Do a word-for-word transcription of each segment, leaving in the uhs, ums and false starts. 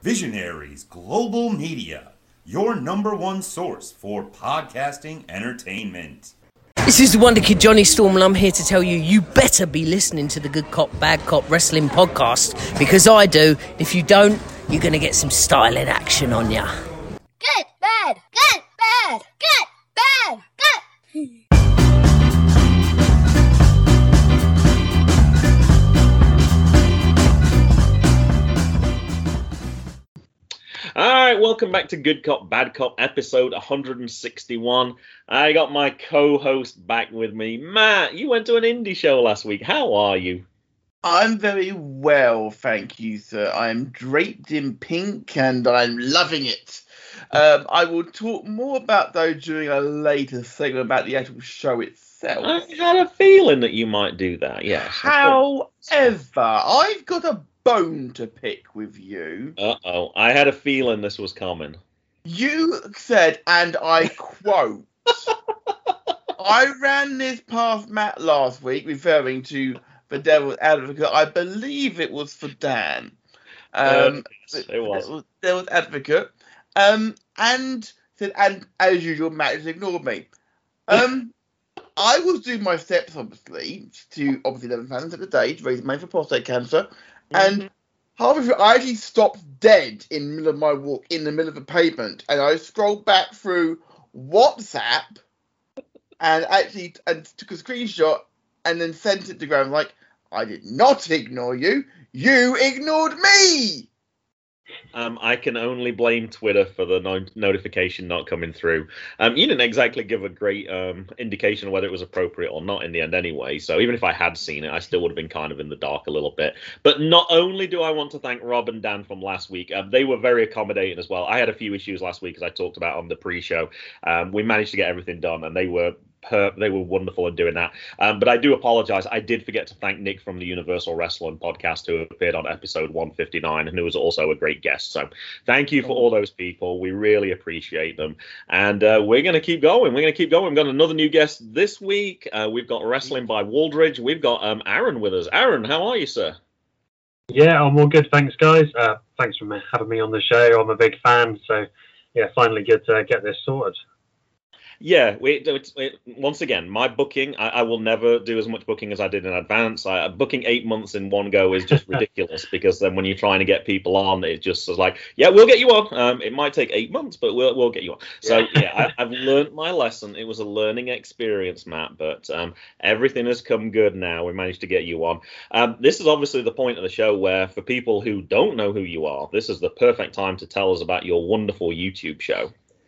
Visionaries Global Media, your number one source for podcasting entertainment. This is the Wonder Kid Johnny Storm, and I'm here to tell you, you better be listening to the Good Cop, Bad Cop Wrestling Podcast, because I do. If you don't, you're going to get some styling action on ya. Good, bad, good, bad, good, bad, good. All right, welcome back to Good Cop, Bad Cop, episode one hundred sixty-one. I got my co-host back with me. Matt, you went to an indie show last week. How are you? I'm very well, thank you, sir. I'm draped in pink and I'm loving it. Um, I will talk more about those during a later segment about the actual show itself. I had a feeling that you might do that, yes. However, I've got a bone to pick with you. Uh-oh, I had a feeling this was coming. You said, and I quote, I ran this past Matt last week, referring to the Devil's Advocate. I believe it was for Dan. Um, uh, it was. It was Devil's Advocate. Um, and said, and as usual, Matt has ignored me. Um, I was doing my steps, obviously, to obviously eleven fans at the day to raise money for prostate cancer. And halfway through, I actually stopped dead in the middle of my walk, in the middle of the pavement, and I scrolled back through WhatsApp and actually and took a screenshot and then sent it to Graham like, I did not ignore you. You ignored me. Um, I can only blame Twitter for the no- notification not coming through. Um, you didn't exactly give a great um, indication of whether it was appropriate or not in the end anyway, so even if I had seen it, I still would have been kind of in the dark a little bit. But not only do I want to thank Rob and Dan from last week, um, they were very accommodating as well. I had a few issues last week, as I talked about on the pre-show. Um, we managed to get everything done, and they were Per, they were wonderful in doing that. Um, but I do apologize. I did forget to thank Nick from the Universal Wrestling podcast who appeared on episode one fifty-nine and who was also a great guest. So thank you for all those people. We really appreciate them. And uh, we're going to keep going. We're going to keep going. We've got another new guest this week. Uh, we've got Wrestling by Waldridge. We've got um, Aaron with us. Aaron, how are you, sir? Yeah, I'm all good. Thanks, guys. Uh, thanks for having me on the show. I'm a big fan. So, yeah, finally good to get this sorted. Yeah, we, it, it, once again, my booking, I, I will never do as much booking as I did in advance. I, booking eight months in one go is just ridiculous because then when you're trying to get people on, it just is like, yeah, we'll get you on. Um, it might take eight months, but we'll we'll get you on. So, yeah, yeah I, I've learned my lesson. It was a learning experience, Matt, but um, everything has come good now. We managed to get you on. Um, this is obviously the point of the show where for people who don't know who you are, this is the perfect time to tell us about your wonderful YouTube show.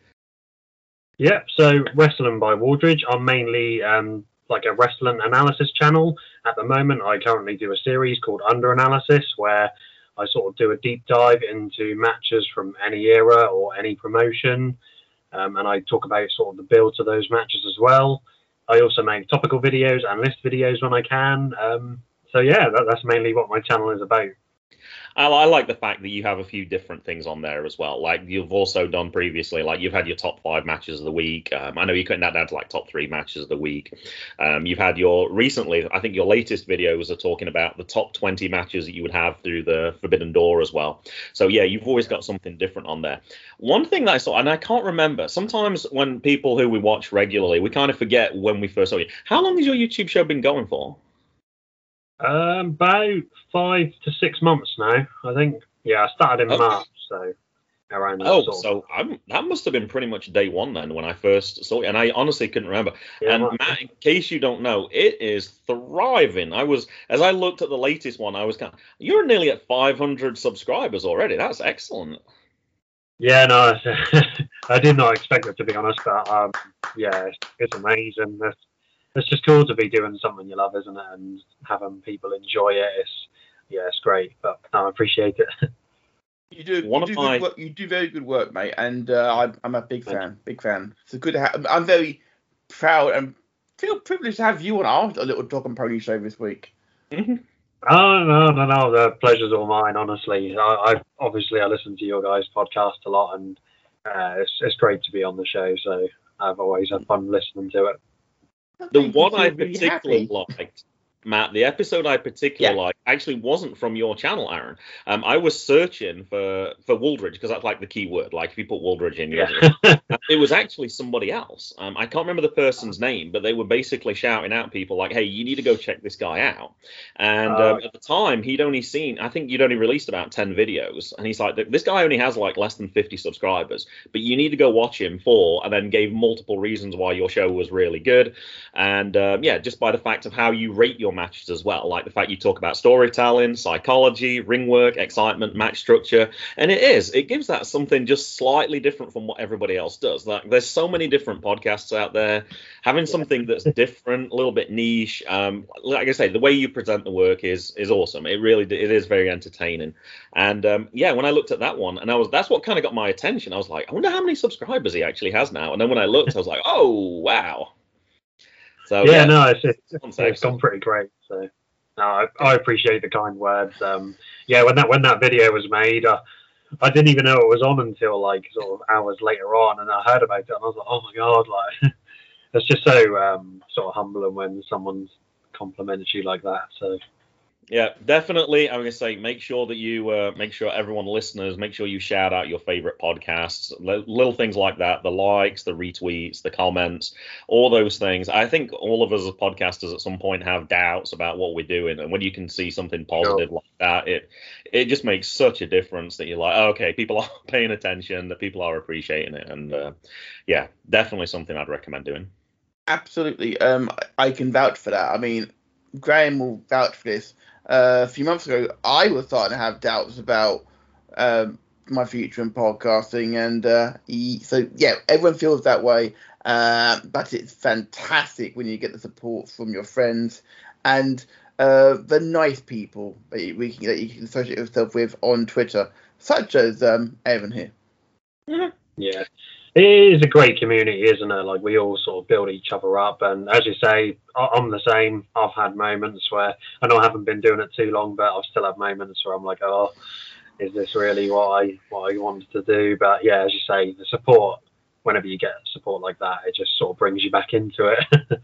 Yeah, so Wrestling by Waldridge. I'm mainly um, like a wrestling analysis channel. At the moment, I currently do a series called Under Analysis, where I sort of do a deep dive into matches from any era or any promotion, um, and I talk about sort of the build to those matches as well. I also make topical videos and list videos when I can. Um, so yeah, that, that's mainly what my channel is about. I, I like the fact that you have a few different things on there as well. Like you've also done previously, like you've had your top five matches of the week. Um, I know you're cutting that down to like top three matches of the week. Um, you've had your recently, I think your latest videos are talking about the top twenty matches that you would have through the Forbidden Door as well. So yeah, you've always got something different on there. One thing that I saw, and I can't remember, sometimes when people who we watch regularly, we kind of forget when we first saw you. How long has your YouTube show been going for? Um, about five to six months now, I think. Yeah, I started in okay. March, so around that Oh, sort of so I'm, that must have been pretty much day one then when I first saw it, and I honestly couldn't remember. Yeah, and right. Matt, in case you don't know, it is thriving. I was, as I looked at the latest one, I was kind of, you're nearly at five hundred subscribers already. That's excellent. Yeah, no, I did not expect it, to be honest, but um, yeah, it's, it's amazing. It's, it's just cool to be doing something you love, isn't it? And having people enjoy it. It's yeah, it's great. But no, I appreciate it. You do, One you of do my... good work. You do very good work, mate. And uh, I'm, I'm a big fan, big fan. It's good to have. I'm very proud and feel privileged to have you on our little dog and pony show this week. Mm-hmm. Oh no, no, no! The pleasure's all mine. Honestly, I, I obviously I listen to your guys' podcast a lot, and uh, it's it's great to be on the show. So I've always had fun listening to it. The one I particularly liked Matt, the episode I particularly Yeah. like actually wasn't from your channel, Aaron. Um, I was searching for for Wooldridge because that's like the key word. Like if you put Wooldridge in, you're Yeah. it was actually somebody else. Um, I can't remember the person's name, but they were basically shouting out people like, "Hey, you need to go check this guy out." And Oh. um, at the time, he'd only seen, I think you'd only released about ten videos, and he's like, "This guy only has like less than fifty subscribers, but you need to go watch him for," and then gave multiple reasons why your show was really good. And um, yeah, just by the fact of how you rate your matches as well, like the fact you talk about storytelling, psychology, ring work, excitement, match structure, and it is, it gives that something just slightly different from what everybody else does. Like there's so many different podcasts out there. Having something that's different, a little bit niche, um, like I say, the way you present the work is is awesome. It really it is very entertaining. And um, yeah, when I looked at that one, and I was that's what kind of got my attention. I was like, I wonder how many subscribers he actually has now. And then when I looked, I was like, oh wow. So yeah, yeah, no, it's, it's, Sounds it's excellent. gone pretty great. So no, I, I appreciate the kind words. Um, yeah, when that when that video was made, uh, I didn't even know it was on until like sort of hours later on, and I heard about it, and I was like, oh my god, like it's just so um, sort of humbling when someone compliments you like that. So Yeah, definitely. I'm going to say, make sure that you, uh, make sure everyone listeners, make sure you shout out your favorite podcasts, L- little things like that, the likes, the retweets, the comments, all those things. I think all of us as podcasters at some point have doubts about what we're doing. And when you can see something positive like that, it, it just makes such a difference that you're like, oh, okay, people are paying attention, that people are appreciating it. And uh, yeah, definitely something I'd recommend doing. Absolutely. Um, I can vouch for that. I mean, Graham will vouch for this. Uh, a few months ago, I was starting to have doubts about um, my future in podcasting, and uh, he, so yeah, everyone feels that way. Uh, but it's fantastic when you get the support from your friends and uh, the nice people that you, we can, that you can associate yourself with on Twitter, such as um, Evan here. yeah, it is a great community, isn't it? Like we all sort of build each other up, and as you say, I- I'm the same. I've had moments where I know I haven't been doing it too long, but I've still had moments where I'm like, oh, is this really what I what I wanted to do? But yeah, as you say, the support. Whenever you get support like that, it just sort of brings you back into it.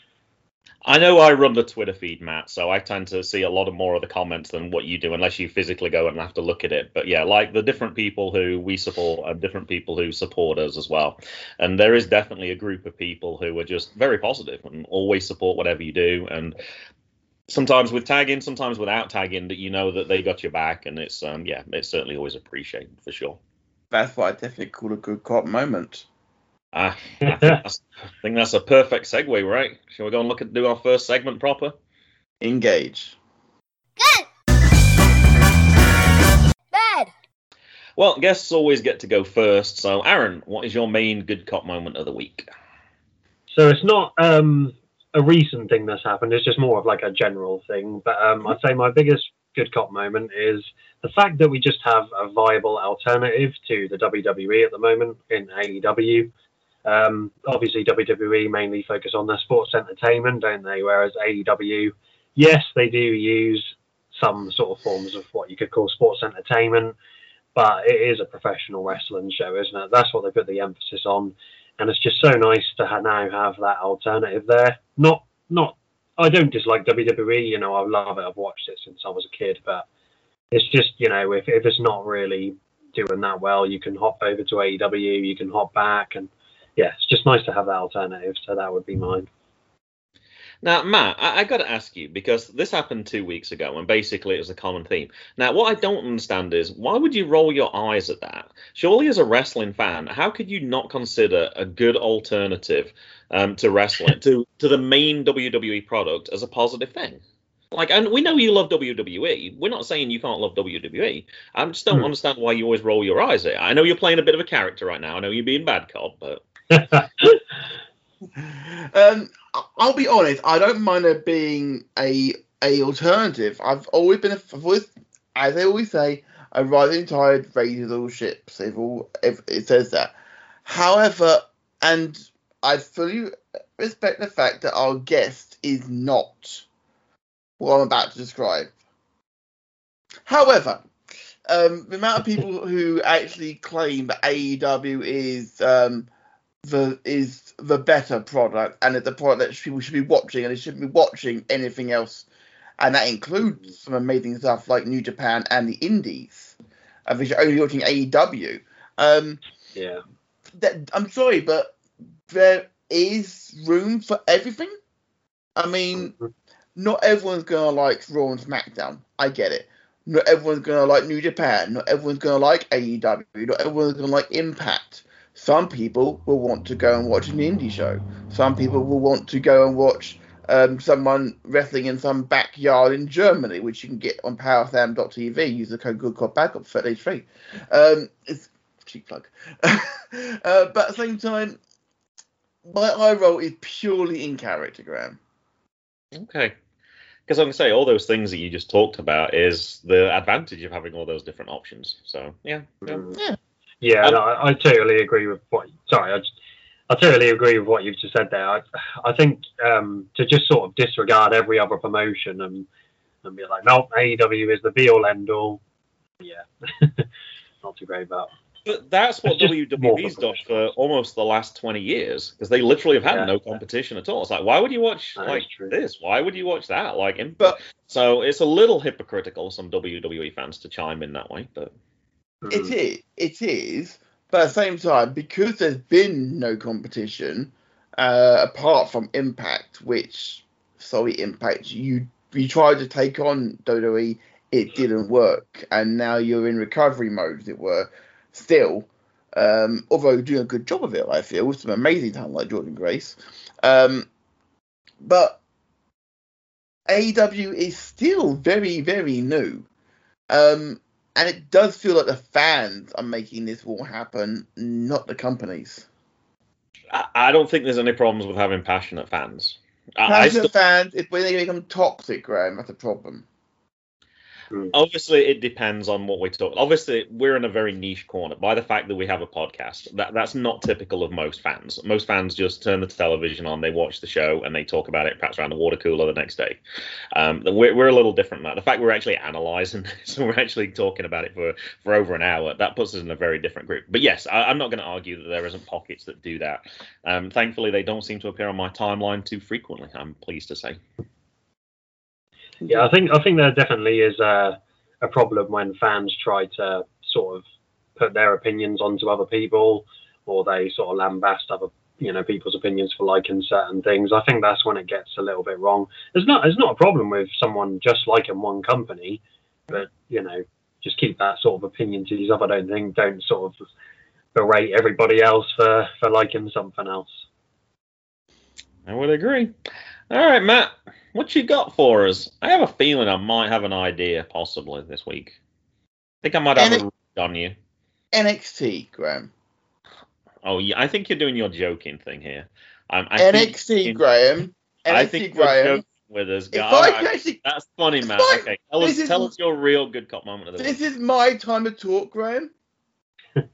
I know I run the Twitter feed, Matt, so I tend to see a lot of more of the comments than what you do, unless you physically go and have to look at it. But yeah, like the different people who we support and different people who support us as well. And there is definitely a group of people who are just very positive and always support whatever you do. And sometimes with tagging, sometimes without tagging, that you know that they got your back. And it's, um, yeah, it's certainly always appreciated for sure. That's what I definitely call a good cop moment. Ah, I think that's, I think that's a perfect segue, right? Shall we go and look at do our first segment proper? Engage. Good. Bad. Well, guests always get to go first. So, Aaron, what is your main good cop moment of the week? So it's not um, a recent thing that's happened. It's just more of like a general thing. But um, I'd say my biggest good cop moment is the fact that we just have a viable alternative to the W W E at the moment in A E W. Um, obviously, W W E mainly focus on their sports entertainment, don't they? Whereas A E W, yes, they do use some sort of forms of what you could call sports entertainment, but it is a professional wrestling show, isn't it? That's what they put the emphasis on, and it's just so nice to ha- now have that alternative there. Not, not. I don't dislike W W E. You know, I love it. I've watched it since I was a kid, but it's just, you know, if if it's not really doing that well, you can hop over to A E W, you can hop back, and yeah, it's just nice to have that alternative. So that would be mine. Now, Matt, I, I got to ask you, because this happened two weeks ago, and basically it was a common theme. Now, what I don't understand is, why would you roll your eyes at that? Surely, as a wrestling fan, how could you not consider a good alternative um, to wrestling, to, to the main W W E product as a positive thing? Like, and we know you love W W E. We're not saying you can't love W W E. I just don't Hmm. understand why you always roll your eyes at it. I know you're playing a bit of a character right now. I know you're being bad cop, but... Um, I- I'll be honest. I don't mind there being a a alternative. I've always been, a, I've always, as they always say, a rising tide raises all ships. They've all, it, it says that. However, and I fully respect the fact that our guest is not what I'm about to describe. However, um, the amount of people who actually claim that A E W is um, the is the better product and it's the product that people should be watching, and they shouldn't be watching anything else and that includes some amazing stuff like New Japan and the Indies, uh, which are only watching A E W. Um, Yeah. that, I'm sorry, but there is room for everything. I mean, not everyone's gonna like Raw and SmackDown. I get it. Not everyone's gonna like New Japan. Not everyone's gonna like A E W. Not everyone's gonna like Impact. Some people will want to go and watch an indie show. Some people will want to go and watch um, someone wrestling in some backyard in Germany, which you can get on powerslam dot t v. Use the code GoodCopBackup for thirty days free. Um, it's a cheap plug. uh, but at the same time, my eye roll is purely in character, Graham. Okay. Because I'm going to say, all those things that you just talked about is the advantage of having all those different options. So, yeah. Yeah. Yeah. Yeah, Um, no, I, I totally agree with what. Sorry, I, just, I totally agree with what you've just said there. I, I think um, to just sort of disregard every other promotion and and be like, no, A E W is the be all end all. Yeah, not too great about. But that's what It's just W more W E's done promotion. for almost the last twenty years, because they literally have had Yeah. no competition at all. It's like, why would you watch That like is true. this? Why would you watch that? Like, in- But- so it's a little hypocritical of some W W E fans to chime in that way, but It Mm. is. It is. But at the same time, because there's been no competition, uh, apart from Impact, which, sorry, Impact, you you tried to take on W W E, it didn't work, and now you're in recovery mode, as it were. Still, um, although you're doing a good job of it, I feel, with some amazing talent like Jordan Grace. Um, but A E W is still very, very new. Um, and it does feel like the fans are making this all happen, not the companies. I, I don't think there's any problems with having passionate fans. I, I Passionate still, fans, if when they become toxic, Graham, that's a problem. obviously, it depends on what we talk. Obviously, we're in a very niche corner by the fact that we have a podcast. That that's not typical of most fans. Most fans just turn the television on, they watch the show, and they talk about it perhaps around the water cooler the next day. Um, we're we're a little different than that. The fact we're actually analysing this, and we're actually talking about it for, for over an hour, that puts us in a very different group. But yes, I, I'm not going to argue that there isn't pockets that do that. Um, thankfully, they don't seem to appear on my timeline too frequently, I'm pleased to say. Yeah, I think I think there definitely is a, a problem when fans try to sort of put their opinions onto other people, or they sort of lambast other you know people's opinions for liking certain things. I think that's when it gets a little bit wrong. There's not there's not a problem with someone just liking one company, but you know just keep that sort of opinion to yourself. I don't think don't sort of berate everybody else for for liking something else. I would agree. All right, Matt, what you got for us? I have a feeling I might have an idea, possibly, this week. I think I might have And a read on you. N X T, Graham. Oh, yeah, I think you're doing your joking thing here. Um, I N X T, think, Graham. I N X T, think you're Graham. joking with us. If All I right, can actually, that's funny, It's Matt. fine. Okay, tell us, This is- tell us your real good cop moment of the this week. is my time to talk, Graham. N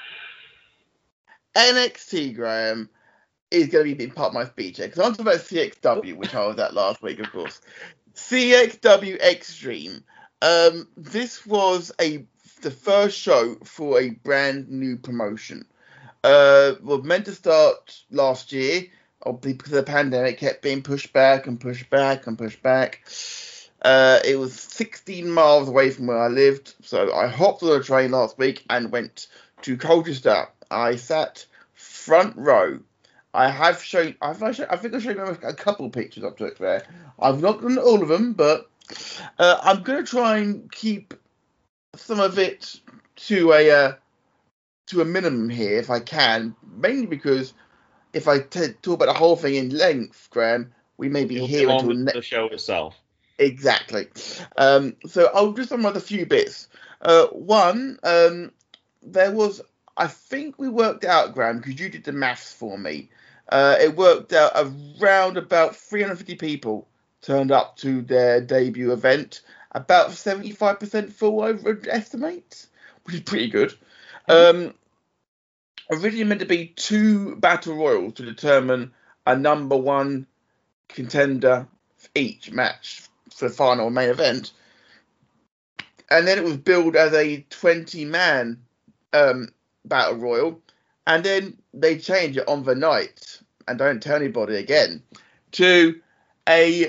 X T, Graham, is going to be part of my speech here, because I'm talking about C X W, which I was at last week, of course. C X W Extreme. Um, this was a the first show for a brand new promotion. Uh, was meant to start last year, obviously because of the pandemic, kept being pushed back and pushed back and pushed back. Uh, it was sixteen miles away from where I lived, so I hopped on a train last week and went to Colchester. I sat front row. I have shown, I've, I think I've shown you a couple of pictures I took there. I've not done all of them, but uh, I'm going to try and keep some of it to a uh, to a minimum here if I can, mainly because if I t- talk about the whole thing in length, Graham, we may be It'll here be until longer than next. the show itself. Exactly. Um, so I'll just summarize a few bits. Uh, one, um, there was, I think we worked out, Graham, because you did the maths for me. Uh, it worked out around about three hundred fifty people turned up to their debut event. About seventy-five percent full, I would estimate, which is pretty good. Um, originally meant to be two battle royals to determine a number one contender for each match for the final main event, and then it was billed as a twenty-man um, battle royal, and then they changed it on the night, and don't tell anybody again, to a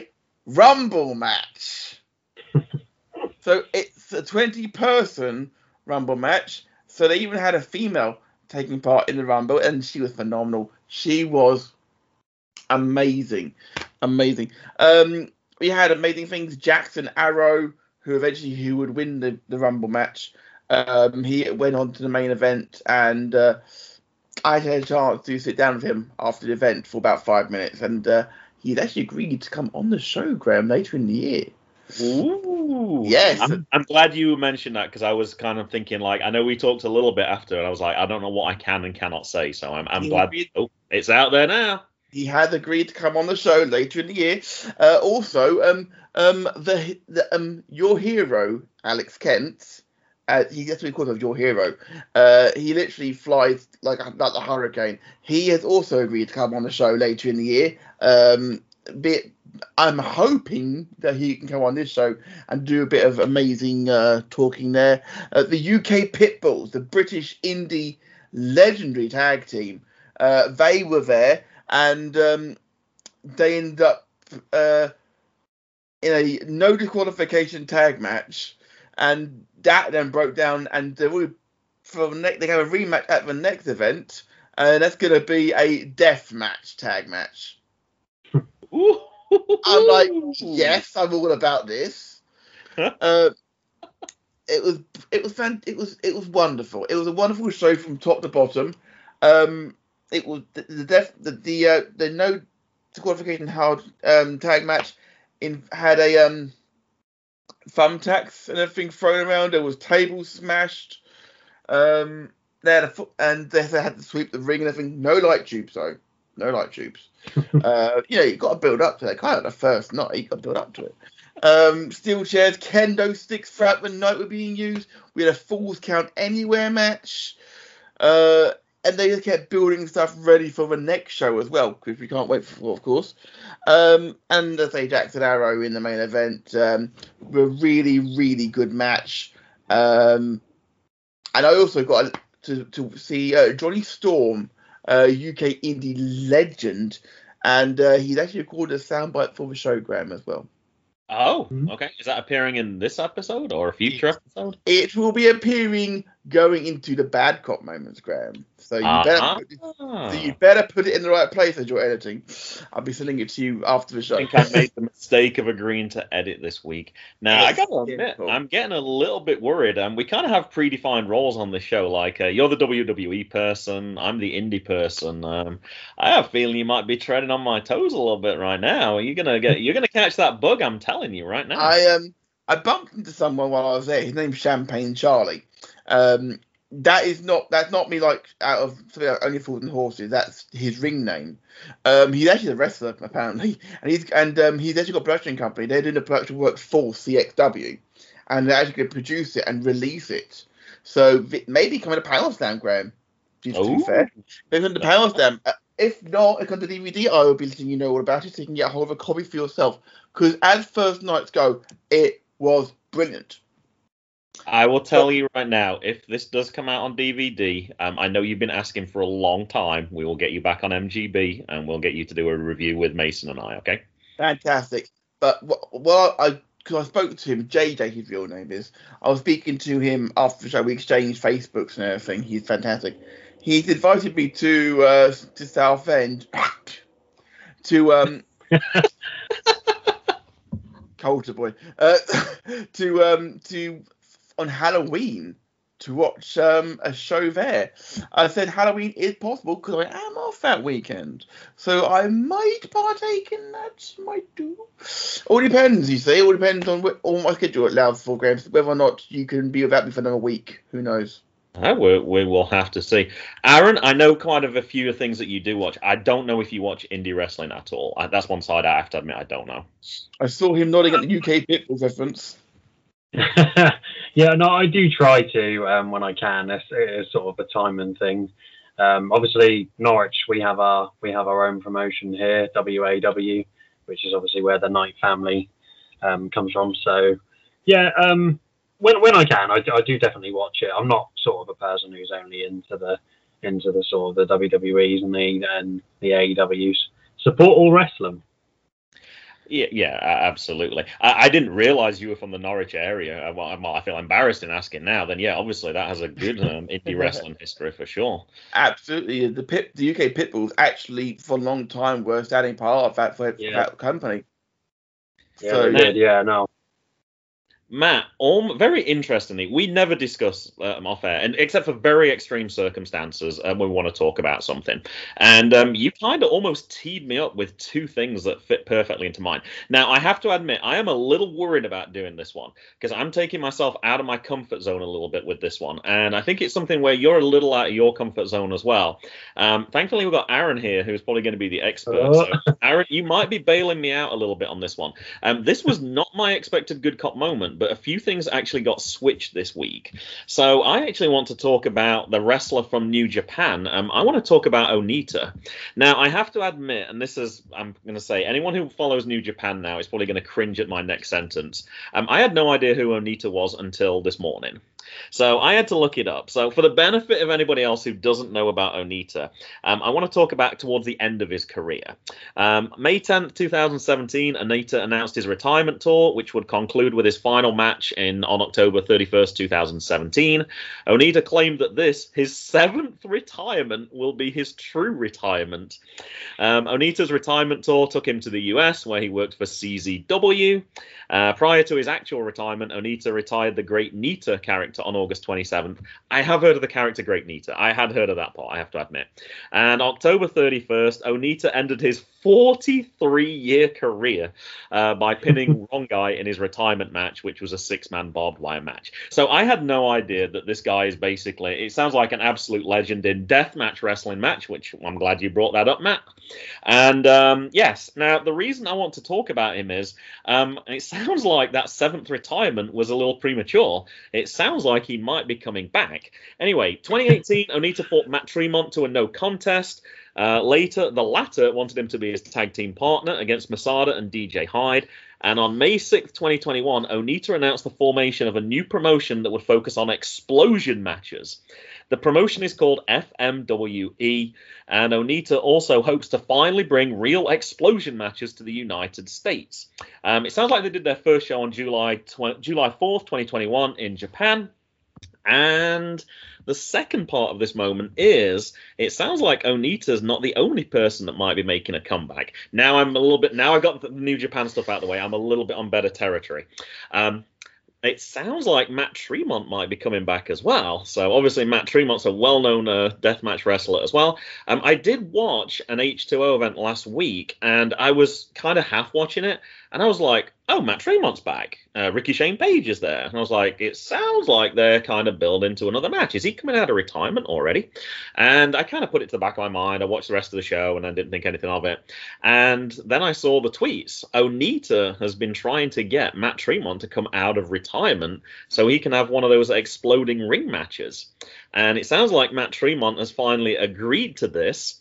Rumble match. So it's a twenty-person Rumble match. So they even had a female taking part in the Rumble, and she was phenomenal. She was amazing, amazing. Um, we had amazing things. Jackson Arrow, who eventually who would win the, the Rumble match. Um, he went on to the main event, and uh, I had a chance to sit down with him after the event for about five minutes, and uh, he'd actually agreed to come on the show, Graham, later in the year. Ooh. Yes. I'm, I'm glad you mentioned that, because I was kind of thinking, like, I know we talked a little bit after, and I was like, I don't know what I can and cannot say, so I'm, I'm He glad agreed- oh, it's out there now. He had agreed to come on the show later in the year. Uh, also, um, um, the, the um, your hero, Alex Kent, uh, he gets to be called your hero. Uh, he literally flies like a, like a hurricane. He has also agreed to come on the show later in the year. Um, be, I'm hoping that he can come on this show and do a bit of amazing uh, talking there. Uh, the U K Pitbulls, the British indie legendary tag team, uh, they were there. And um, they end up uh, in a no disqualification tag match, and that then broke down. And they will for the next, they have a rematch at the next event, and that's going to be a death match tag match. I'm like, yes, I'm all about this. uh, it was it was fan- it was it was wonderful. It was a wonderful show from top to bottom. Um, It was the the def, the the, uh, the no disqualification hard um, tag match in had a um thumbtacks and everything thrown around. There was tables smashed. Um, they had a foot, and they had to sweep the ring and everything. No light tubes though. No light tubes. uh, you know, you got to build up to that. Kind of the first night, you got to build up to it. Um, steel chairs, kendo sticks throughout the night were being used. We had a Falls Count Anywhere match. Uh. And they just kept building stuff ready for the next show as well, because we can't wait for, of course. Um, and as I say, Jackson Arrow in the main event, um, a really, really good match. Um, and I also got to to see uh, Johnny Storm, uh, U K indie legend, and uh, he's actually recorded a soundbite for the show, Graham, as well. Oh, okay. Is that appearing in this episode or a future episode? It will be appearing going into the bad cop moments, Graham. So you better Uh-huh. put it, so you better put it in the right place as you're editing. I'll be sending it to you after the show. I think I made the mistake of agreeing to edit this week. Now, I It's gotta admit, difficult. I'm getting a little bit worried. Um, we kind of have predefined roles on this show. Like, uh, you're the W W E person, I'm the indie person. Um, I have a feeling you might be treading on my toes a little bit right now. You're gonna get, you're gonna catch that bug. I'm telling you right now. I um I bumped into someone while I was there. His name's Champagne Charlie. Um, that is not that's not me like out of Only Fools and Horses. That's his ring name. Um, he's actually a wrestler apparently, and he's and um, he's actually got a production company. They're doing the production work for C X W, and they're actually going to produce it and release it. So it may be coming to Power Slam, Graham. To be Ooh. fair, they're going to Power Slam. Uh, if not, it comes to D V D. I will be letting you know all about it, so you can get a hold of a copy for yourself. Because as first nights go, it was brilliant. I will tell you right now, if this does come out on D V D, um, I know you've been asking for a long time. We will get you back on M G B, and we'll get you to do a review with Mason and I, okay? Fantastic. But well, I because I spoke to him, J J, his real name is. I was speaking to him after the show. We exchanged Facebooks and everything. He's fantastic. He's invited me to uh, to Southend to um. Coulter boy. Uh, to um to on Halloween to watch um a show there. I said Halloween is possible because I am off that weekend, so I might partake in that. Might do. All depends, you see. All depends on what all my schedule allows for, Grahams. Whether or not you can be without me for another week. Who knows? Uh, we, we will have to see. Aaron, I know quite of a few things that you do watch. I don't know if you watch indie wrestling at all. I, that's one side I have to admit I don't know. I saw him nodding at the U K Pitbulls reference. Yeah, no, I do try to um, when I can. It's, it's sort of a timing thing. Um, obviously, Norwich, we have our we have our own promotion here, W A W, which is obviously where the Knight family um, comes from. So, yeah, um, when when I can, I, I do definitely watch it. I'm not sort of a person who's only into the into the sort of the W W Es and the and the A E Ws. Support all wrestling. Yeah, yeah, a- absolutely. I, I didn't realize you were from the Norwich area. Uh, Well, I'm- I feel embarrassed in asking now. Then, yeah, obviously that has a good um, indie wrestling history for sure. Absolutely, the pit, the U K Pitbulls actually for a long time were a standing part of that for, Yeah. that company. Yeah, So they did. Yeah, no. Matt, um, very interestingly, we never discuss um, off air, and except for very extreme circumstances um, when we want to talk about something. And um, you kind of almost teed me up with two things that fit perfectly into mine. Now, I have to admit, I am a little worried about doing this one because I'm taking myself out of my comfort zone a little bit with this one, and I think it's something where you're a little out of your comfort zone as well. Um, thankfully, we've got Aaron here, who's probably going to be the expert. Oh. So, Aaron, you might be bailing me out a little bit on this one. Um, this was not my expected good cop moment, but a few things actually got switched this week. So I actually want to talk about the wrestler from New Japan. Um, I want to talk about Onita. Now, I have to admit, and this is, I'm going to say, anyone who follows New Japan now is probably going to cringe at my next sentence. Um, I had no idea who Onita was until this morning. So I had to look it up. So for the benefit of anybody else who doesn't know about Onita, um, I want to talk about towards the end of his career. Um, May tenth, twenty seventeen, Onita announced his retirement tour, which would conclude with his final match in on October thirty-first, twenty seventeen. Onita claimed that this, his seventh retirement, will be his true retirement. Um, Onita's retirement tour took him to the U S, where he worked for C Z W. Uh, prior to his actual retirement, Onita retired the Great Nita character on August twenty-seventh. I have heard of the character Great Nita. I had heard of that part, I have to admit. And October thirty-first, Onita ended his forty-three-year career uh, by pinning Wrong Guy in his retirement match, which was a six-man barbed wire match. So I had no idea that this guy is basically, it sounds like an absolute legend in deathmatch wrestling match, which I'm glad you brought that up, Matt. And um, yes, now the reason I want to talk about him is um, it sounds like that seventh retirement was a little premature. It sounds like he might be coming back. Anyway, twenty eighteen, Onita fought Matt Tremont to a no contest. Uh, later, the latter wanted him to be his tag team partner against Masada and D J Hyde. And on May sixth, twenty twenty-one, Onita announced the formation of a new promotion that would focus on explosion matches. The promotion is called F M W E, and Onita also hopes to finally bring real explosion matches to the United States. Um, it sounds like they did their first show on July tw- July fourth, twenty twenty-one in Japan. And the second part of this moment is, it sounds like Onita's not the only person that might be making a comeback. Now I'm a little bit, now I got the New Japan stuff out of the way, I'm a little bit on better territory. Um, it sounds like Matt Tremont might be coming back as well. So obviously Matt Tremont's a well-known uh, deathmatch wrestler as well. Um, I did watch an H two O event last week, and I was kind of half watching it, and I was like, oh, Matt Tremont's back. Uh, Ricky Shane Page is there. And I was like, it sounds like they're kind of building to another match. Is he coming out of retirement already? And I kind of put it to the back of my mind. I watched the rest of the show and I didn't think anything of it. And then I saw the tweets. Onita has been trying to get Matt Tremont to come out of retirement so he can have one of those exploding ring matches. And it sounds like Matt Tremont has finally agreed to this.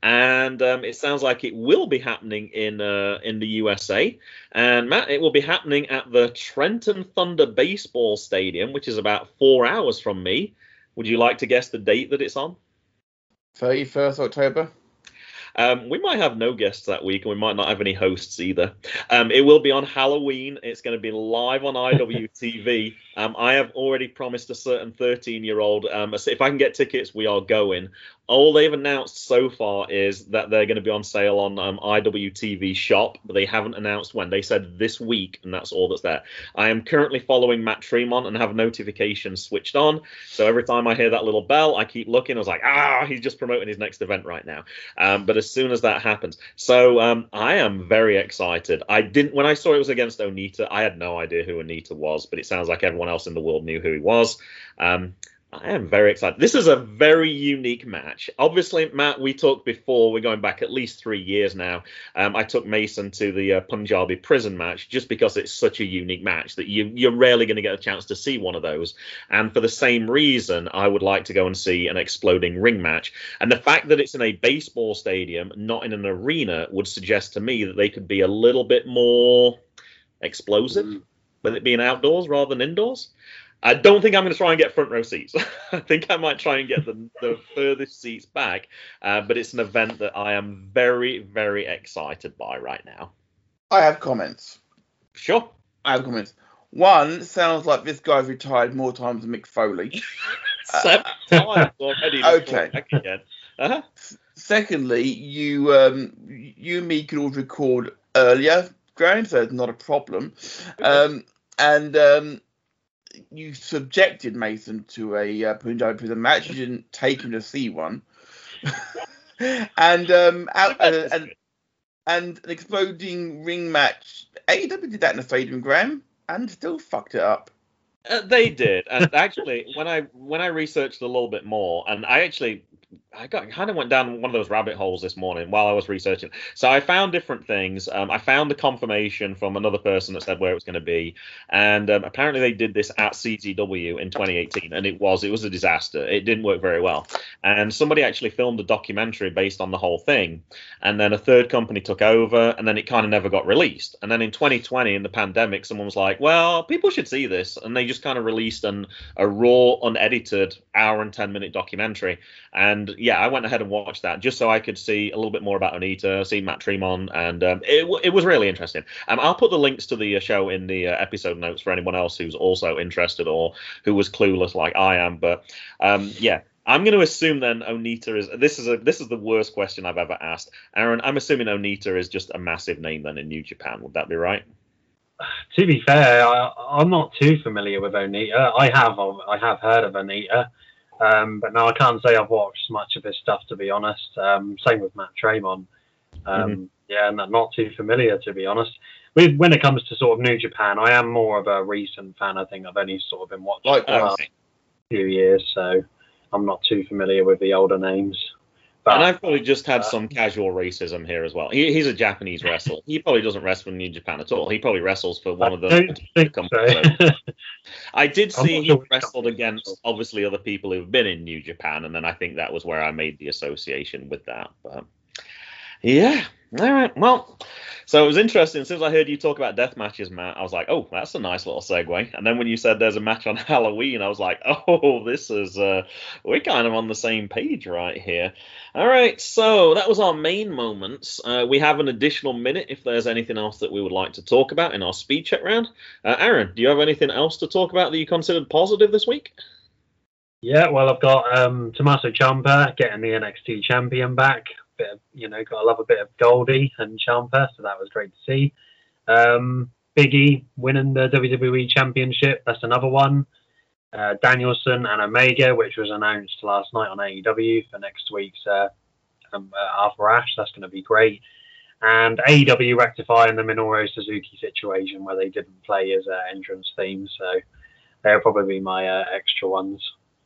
And um, it sounds like it will be happening in uh, in the U S A. And Matt, it will be happening at the Trenton Thunder Baseball Stadium, which is about four hours from me. Would you like to guess the date that it's on? thirty-first October. Um, we might have no guests that week, and we might not have any hosts either. Um, it will be on Halloween. It's going to be live on I W T V. Um, I have already promised a certain thirteen-year-old, um, if I can get tickets, we are going. All they've announced so far is that they're going to be on sale on um, I W T V Shop, but they haven't announced when. They said this week, and that's all that's there. I am currently following Matt Tremont and have notifications switched on. So every time I hear that little bell, I keep looking. I was like, ah, he's just promoting his next event right now. Um, but as soon as that happens, so um, I am very excited. I didn't when I saw it was against Onita, I had no idea who Onita was, but it sounds like everyone else in the world knew who he was. Um, I am very excited. This is a very unique match. Obviously, Matt, we talked before. We're going back at least three years now. Um, I took Mason to the uh, Punjabi prison match just because it's such a unique match that you, you're rarely going to get a chance to see one of those. And for the same reason, I would like to go and see an exploding ring match. And the fact that it's in a baseball stadium, not in an arena, would suggest to me that they could be a little bit more explosive, mm. with it being outdoors rather than indoors. I don't think I'm going to try and get front row seats. I think I might try and get the, the furthest seats back. Uh, but it's an event that I am very, very excited by right now. I have comments. Sure. I have comments. One, sounds like this guy's retired more times than Mick Foley. Seven times already. Okay. Back again. Uh-huh. Secondly, you um, you and me could all record earlier, Graham, so it's not a problem. Um, and um, you subjected Mason to a uh, Punjabi prison match. You didn't take him to see one. and um, out, uh, and and an exploding ring match. A E W did that in a stadium, Graham, and still fucked it up. Uh, they did, and actually, when I when I researched a little bit more, and I actually I got kind of went down one of those rabbit holes this morning while I was researching. So I found different things. Um, I found the confirmation from another person that said where it was going to be, and um, apparently they did this at C Z W in twenty eighteen, and it was it was a disaster. It didn't work very well, and somebody actually filmed a documentary based on the whole thing, and then a third company took over, and then it kind of never got released. And then in twenty twenty, in the pandemic, someone was like, "Well, people should see this," and they just kind of released an a raw, unedited hour and ten minute documentary. And yeah, I went ahead and watched that just so I could see a little bit more about Onita, see Matt Tremont, and um, it, it was really interesting. Um, I'll put the links to the show in the uh, episode notes for anyone else who's also interested or who was clueless like I am. But um, yeah, I'm going to assume then Onita is this is a this is the worst question I've ever asked, Aaron. I'm assuming Onita is just a massive name then in New Japan. Would that be right? To be fair, I, I'm not too familiar with Onita. I have I have heard of Onita. Um, but no, I can't say I've watched much of his stuff, to be honest. Um, same with Matt Tremont. Um, mm-hmm. Yeah, and I'm not too familiar, to be honest. With, when it comes to sort of New Japan, I am more of a recent fan. I think I've only sort of been watching like the last few years, so I'm not too familiar with the older names. But, and I've probably just had uh, some casual racism here as well. He, he's a Japanese wrestler. He probably doesn't wrestle in New Japan at all. He probably wrestles for one I of the don't think companies. so. I did I'm see not he sure which wrestled company. against obviously other people who've been in New Japan, and then I think that was where I made the association with that. But yeah, all right. Well, so it was interesting. As soon as I heard you talk about death matches, Matt, I was like, oh, that's a nice little segue. And then when you said there's a match on Halloween, I was like, oh, this is uh, we're kind of on the same page right here. All right, so that was our main moments. Uh, we have an additional minute if there's anything else that we would like to talk about in our speed check round. Uh, Aaron, do you have anything else to talk about that you considered positive this week? Yeah, well, I've got um, Tommaso Ciampa getting the N X T champion back. Bit of, you know, got to love a bit of Goldie and Ciampa, so that was great to see. Um, Big E winning the W W E Championship, that's another one. Uh, Danielson and Omega, which was announced last night on A E W for next week's uh, um, uh, Arthur Ashe, that's going to be great. And A E W rectifying the Minoru Suzuki situation where they didn't play his uh, entrance theme, so they'll probably be my uh, extra ones.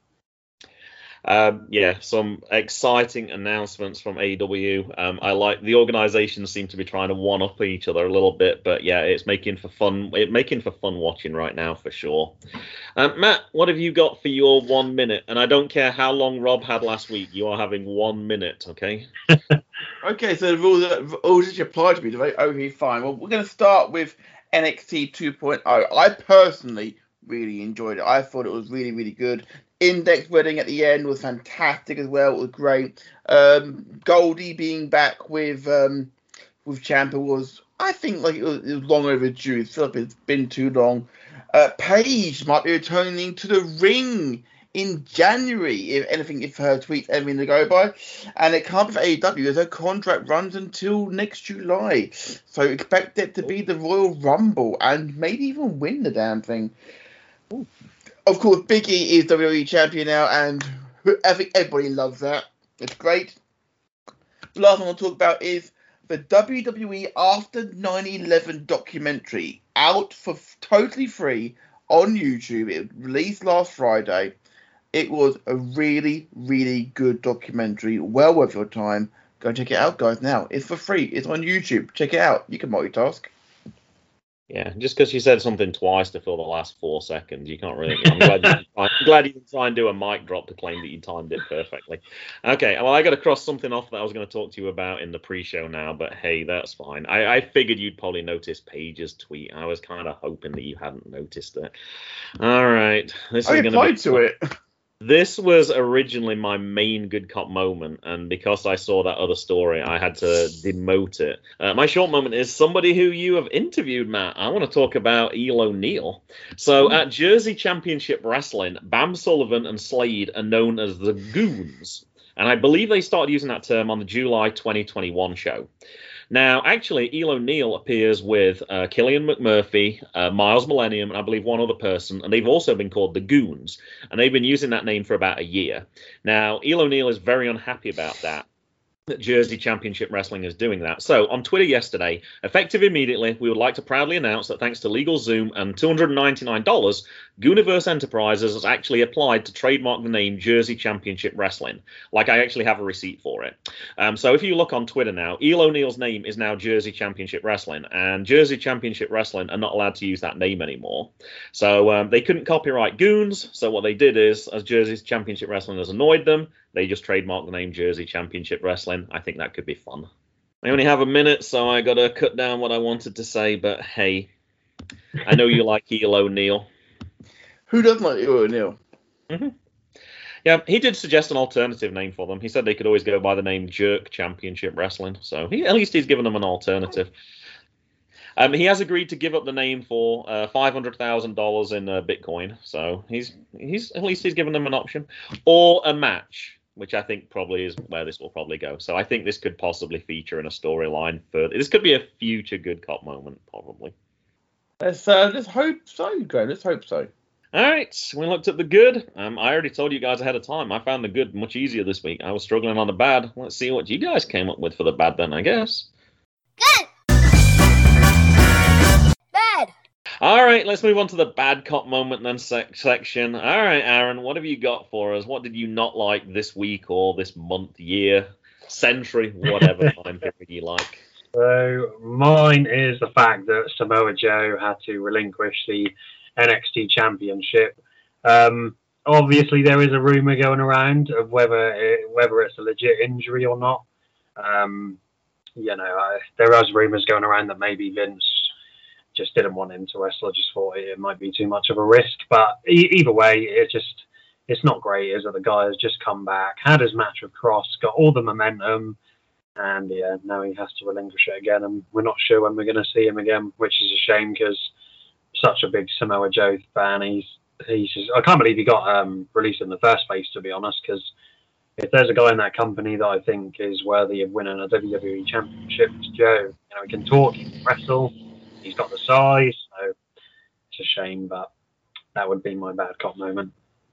Um, yeah, some exciting announcements from A E W. Um, I like the organizations seem to be trying to one up each other a little bit, but yeah, it's making for fun. It making for fun watching right now for sure. Um, Matt, what have you got for your one minute? And I don't care how long Rob had last week. You are having one minute, okay? Okay, so the rules that rules that apply to me, do they? Okay, fine. Well, we're going to start with N X T two point oh. I personally really enjoyed it. I thought it was really, really good. Index wedding at the end was fantastic as well. It was great. Um, Goldie being back with um, with Ciampa was, I think, like it was, it was long overdue. It feels like it's been too long. Uh, Paige might be returning to the ring in January, if anything, if her tweets anything to go by. And it can't be for A E W as her contract runs until next July. So expect it to be the Royal Rumble and maybe even win the damn thing. Ooh. Of course, Big E is W W E champion now, and I think everybody loves that. It's great. The last one I'll talk about is the W W E After nine eleven documentary, out for f- totally free on YouTube. It released last Friday. It was a really, really good documentary. Well worth your time. Go check it out, guys, now. It's for free. It's on YouTube. Check it out. You can multitask. Yeah, just because you said something twice to fill the last four seconds, you can't really. I'm glad you, I'm glad you didn't try and do a mic drop to claim that you timed it perfectly. Okay, well, I got to cross something off that I was going to talk to you about in the pre-show now, but hey, that's fine. I, I figured you'd probably notice Paige's tweet. I was kind of hoping that you hadn't noticed it. All right, this I is going replied to to it. This was originally my main good cop moment, and because I saw that other story, I had to demote it. Uh, my short moment is somebody who you have interviewed, Matt. I want to talk about Eel O'Neill. So at Jersey Championship Wrestling, Bam Sullivan and Slade are known as the Goons, and I believe they started using that term on the July twenty twenty-one show. Now, actually, Eel O'Neill appears with uh, Killian McMurphy, uh, Miles Millennium, and I believe one other person, and they've also been called the Goons, and they've been using that name for about a year. Now, Eel O'Neill is very unhappy about that, that Jersey Championship Wrestling is doing that. So, on Twitter yesterday, effective immediately, we would like to proudly announce that thanks to LegalZoom and two hundred ninety-nine dollars, Gooniverse Enterprises has actually applied to trademark the name Jersey Championship Wrestling. Like, I actually have a receipt for it. Um, so if you look on Twitter now, Eel O'Neill's name is now Jersey Championship Wrestling, and Jersey Championship Wrestling are not allowed to use that name anymore. So um, they couldn't copyright Goons, so what they did is, as Jersey Championship Wrestling has annoyed them, they just trademarked the name Jersey Championship Wrestling. I think that could be fun. I only have a minute, so I got to cut down what I wanted to say, but hey, I know you like Eel O'Neill. Who doesn't like Eel O'Neill? Mm-hmm. Yeah, he did suggest an alternative name for them. He said they could always go by the name Jerk Championship Wrestling. So he, at least he's given them an alternative. Um, he has agreed to give up the name for uh, five hundred thousand dollars in uh, Bitcoin. So he's he's at least he's given them an option, or a match, which I think probably is where this will probably go. So I think this could possibly feature in a storyline further. This could be a future good cop moment, probably. Let's uh, let's hope so, Graham. Let's hope so. All right, we looked at the good. Um, I already told you guys ahead of time. I found the good much easier this week. I was struggling on the bad. Let's see what you guys came up with for the bad then, I guess. Good. Bad. All right, let's move on to the bad cop moment then sec- section. All right, Aaron, what have you got for us? What did you not like this week or this month, year, century, whatever time period you like? So mine is the fact that Samoa Joe had to relinquish the N X T Championship. Um, obviously, there is a rumor going around of whether it, whether it's a legit injury or not. Um, you know, I, there is rumors going around that maybe Vince just didn't want him to wrestle. Just thought it might be too much of a risk. But e- either way, it just it's not great, is it? The guy has just come back, had his match with Cross, got all the momentum, and yeah, now he has to relinquish it again. And we're not sure when we're going to see him again, which is a shame because such a big Samoa Joe fan. He's he's just, I can't believe he got um, released in the first place, to be honest, because if there's a guy in that company that I think is worthy of winning a W W E Championship, it's Joe. You know, he can talk, he can wrestle, he's got the size, so it's a shame, but that would be my bad cop moment.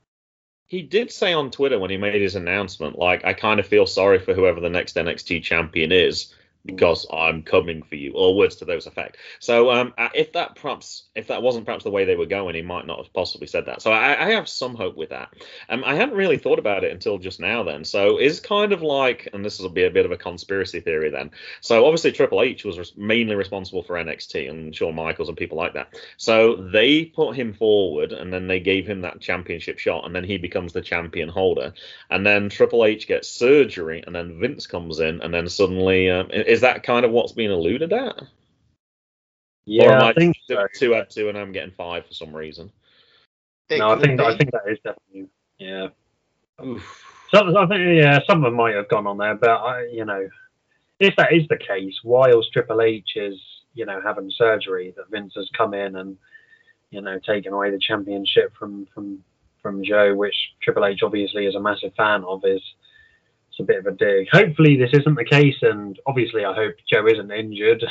He did say on Twitter when he made his announcement, like, I kind of feel sorry for whoever the next N X T champion is, because I'm coming for you, or words to those effect. So um, if that perhaps if that wasn't perhaps the way they were going, he might not have possibly said that. So I, I have some hope with that. Um, I hadn't really thought about it until just now then. So it's kind of like, and this will be a bit of a conspiracy theory then. So obviously Triple H was res- mainly responsible for N X T and Shawn Michaels and people like that. So they put him forward and then they gave him that championship shot and then he becomes the champion holder. And then Triple H gets surgery and then Vince comes in and then suddenly... Um, Is that kind of what's being alluded at? Yeah, or am I, I think two, so. two had two and I'm getting five for some reason. No, I think I think that is definitely yeah. Oof. Some, I think yeah, some of them might have gone on there, but I, you know, if that is the case, whilst Triple H is you know having surgery, that Vince has come in and you know taken away the championship from from from Joe, which Triple H obviously is a massive fan of, is. A bit of a dig. Hopefully this isn't the case, and obviously I hope Joe isn't injured.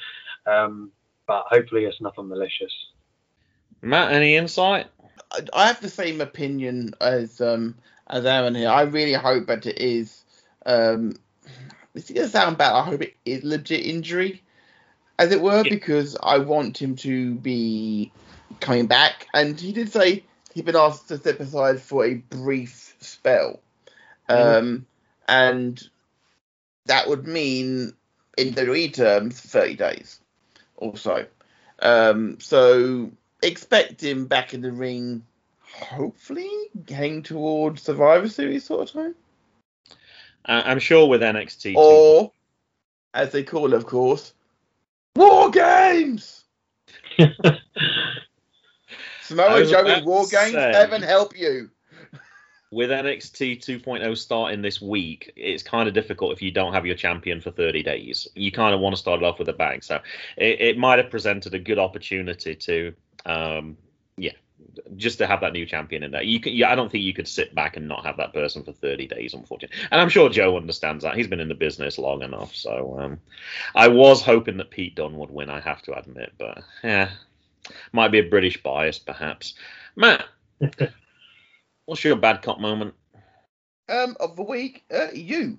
um, but hopefully it's nothing malicious. Matt, any insight? I have the same opinion as um as Aaron here. I really hope that it is. Um, it's gonna sound bad. I hope it is legit injury, as it were, because I want him to be coming back. And he did say he'd been asked to step aside for a brief spell. Mm-hmm. Um. And that would mean, in W W E terms, thirty days or so. Um, so expect him back in the ring, hopefully, heading towards Survivor Series sort of time. Uh, I'm sure with N X T. Or, too. As they call it, of course, War Games! Samoa Joe in War Games, say. heaven help you. With N X T two point oh starting this week, it's kind of difficult if you don't have your champion for thirty days. You kind of want to start it off with a bang. So it, it might have presented a good opportunity to, um, yeah, just to have that new champion in there. You can, yeah, I don't think you could sit back and not have that person for thirty days, unfortunately. And I'm sure Joe understands that. He's been in the business long enough. So um, I was hoping that Pete Dunne would win, I have to admit. But yeah, might be a British bias, perhaps. Matt. What's your bad cop moment? Um, of the week, uh, you.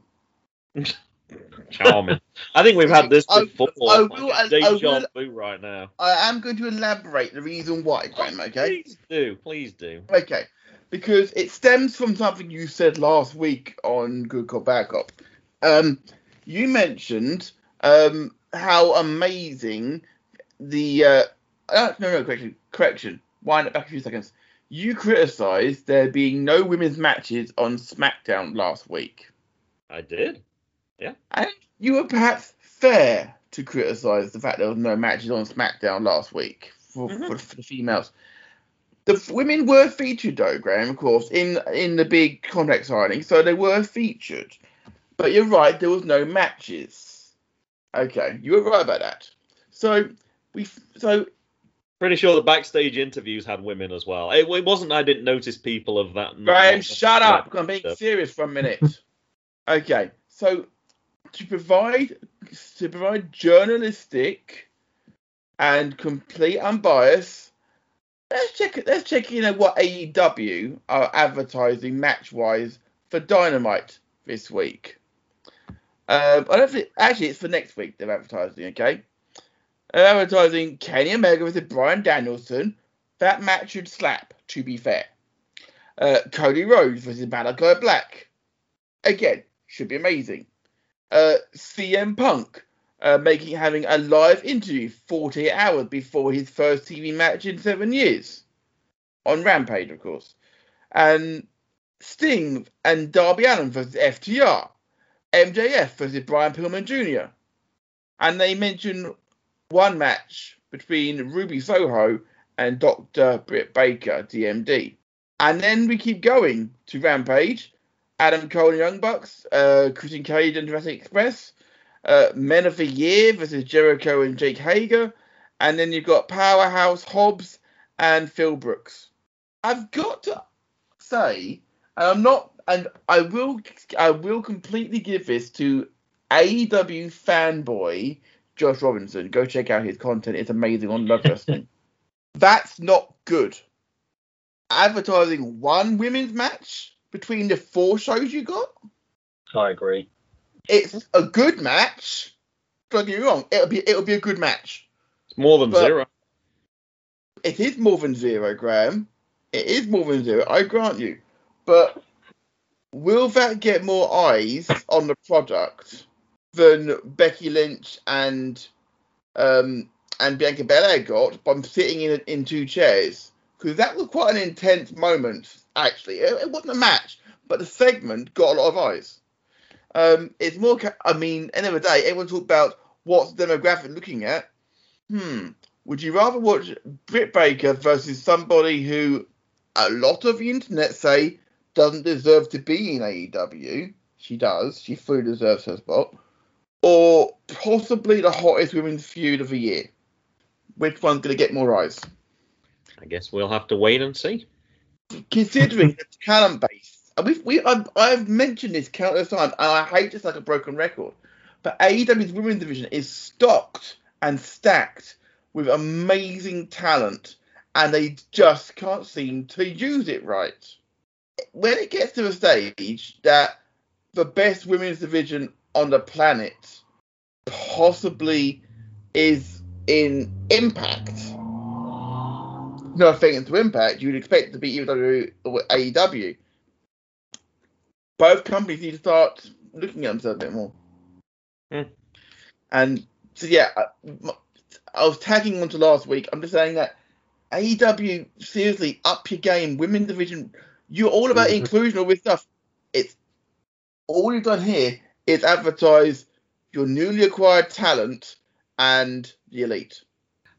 Charming. I think we've had this before. I, I will, like I, I will, Boo right now. I am going to elaborate the reason why, Graham, Oh, okay? Please do. Please do. Okay. Because it stems from something you said last week on Good Cop, Bad Cop. Um, you mentioned um, how amazing the... Uh, uh, no, no, correction. Correction. Wind it back a few seconds. You criticised there being no women's matches on SmackDown last week. I did. Yeah. And you were perhaps fair to criticise the fact there was no matches on SmackDown last week for, Mm-hmm. for, for the females. The f- women were featured, though, Graham, of course, in, in the big contract signing, so they were featured. But you're right, there was no matches. Okay, you were right about that. So, we so Pretty sure the backstage interviews had women as well. It, it wasn't I didn't notice people of that. Graham, not- shut up. I'm being stuff. serious for a minute. Okay, so to provide to provide journalistic and complete unbiased, let's check let's check you know what A E W are advertising match wise for Dynamite this week. Um, I don't think actually it's for next week they're advertising. Okay, they're advertising Kenny Omega versus Bryan Danielson. That match should slap. To be fair. Uh, Cody Rhodes versus Malachi Black. Again, should be amazing. Uh, C M Punk uh, making having a live interview forty-eight hours before his first T V match in seven years. On Rampage, of course. And Sting and Darby Allin versus F T R. M J F versus Brian Pillman Junior And they mention one match between Ruby Soho and Doctor Britt Baker, D M D. And then we keep going to Rampage. Adam Cole and Young Bucks, uh, Christian Cage and Jurassic Express, uh, Men of the Year versus Jericho and Jake Hager, and then you've got Powerhouse Hobbs and Phil Brooks. I've got to say, and I'm not, and I will, I will completely give this to A E W fanboy Josh Robinson. Go check out his content; it's amazing on Love Wrestling. That's not good. Advertising one women's match between the four shows you got? I agree. It's a good match. Don't get me wrong. It'll be it'll be a good match. It's more than But- zero. It is more than zero, Graham. It is more than zero. I grant you. But will that get more eyes on the product than Becky Lynch and um and Bianca Belair got by sitting in in two chairs? Because that was quite an intense moment. Actually, it, it wasn't a match, but the segment got a lot of eyes. Um, it's more. Ca- I mean, end of the day, everyone talk about what's the demographic looking at. Hmm. Would you rather watch Britt Baker versus somebody who a lot of the internet say doesn't deserve to be in A E W? She does. She fully deserves her spot. Or possibly the hottest women's feud of the year. Which one's going to get more eyes? I guess we'll have to wait and see. Considering the talent base, and we've, we, I've, I've mentioned this countless times, and I hate this like a broken record, but A E W's women's division is stocked and stacked with amazing talent, and they just can't seem to use it right. When it gets to a stage that the best women's division on the planet possibly is in Impact, no offense to Impact, you'd expect it to be either or A E W. Both companies need to start looking at themselves a bit more. Hmm. And so, yeah, I, I was tagging on to last week. I'm just saying that A E W, seriously, up your game. Women's division, you're all about Mhm. inclusion, all this stuff. It's all you've done here is advertise your newly acquired talent and the elite.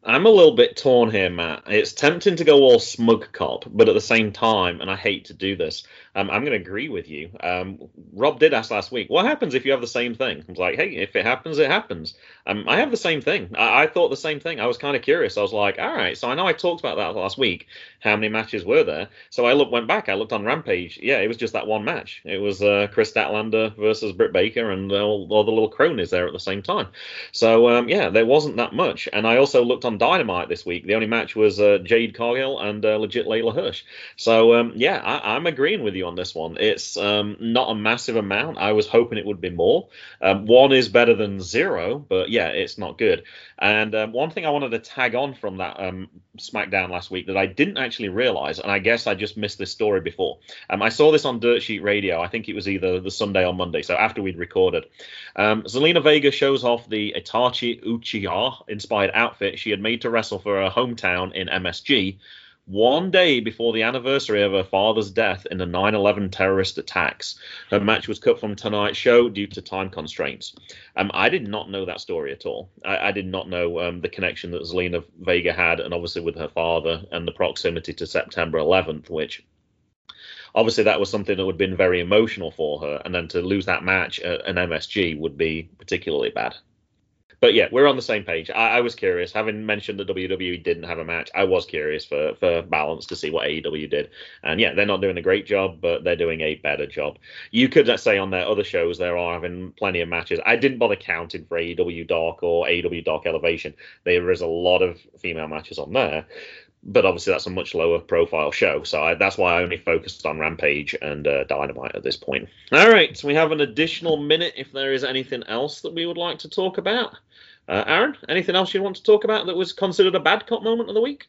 I'm a little bit torn here, Matt. It's tempting to go all smug cop, but at the same time, and I hate to do this, um, I'm going to agree with you. Um, Rob did ask last week, what happens if you have the same thing? I was like, hey, if it happens, it happens. Um, I have the same thing. I, I thought the same thing. I was kind of curious. I was like, all right, so I know I talked about that last week. How many matches were there? So I looked, went back. I looked on Rampage. Yeah, it was just that one match. It was uh, Chris Statlander versus Britt Baker, and all, all the little cronies there at the same time. So um, yeah, there wasn't that much. And I also looked on Dynamite this week. The only match was uh, Jade Cargill and uh, legit Layla Hirsch. So um, yeah, I, I'm agreeing with you on this one. It's um, not a massive amount. I was hoping it would be more. Um, one is better than zero, but yeah, it's not good. And um, one thing I wanted to tag on from that um, SmackDown last week that I didn't actually realize, and I guess I just missed this story before. Um, I saw this on Dirt Sheet Radio. I think it was either the Sunday or Monday, so after we'd recorded. Um, Zelina Vega shows off the Itachi Uchiha inspired outfit she had made to wrestle for her hometown in M S G one day before the anniversary of her father's death in the nine eleven terrorist attacks. Her match was cut from tonight's show due to time constraints. Um, I did not know that story at all. I, I did not know um, the connection that Zelina Vega had, and obviously with her father and the proximity to September eleventh, which obviously that was something that would have been very emotional for her, and then to lose that match at an M S G would be particularly bad. But yeah, we're on the same page. I, I was curious. Having mentioned that W W E didn't have a match, I was curious for, for balance to see what A E W did. And yeah, they're not doing a great job, but they're doing a better job. You could say on their other shows, they are having plenty of matches. I didn't bother counting for A E W Dark or A E W Dark Elevation. There is a lot of female matches on there. But obviously that's a much lower profile show. So I, that's why I only focused on Rampage and uh, Dynamite at this point. All right, so we have an additional minute if there is anything else that we would like to talk about. Uh, Aaron, anything else you want to talk about that was considered a bad cop moment of the week?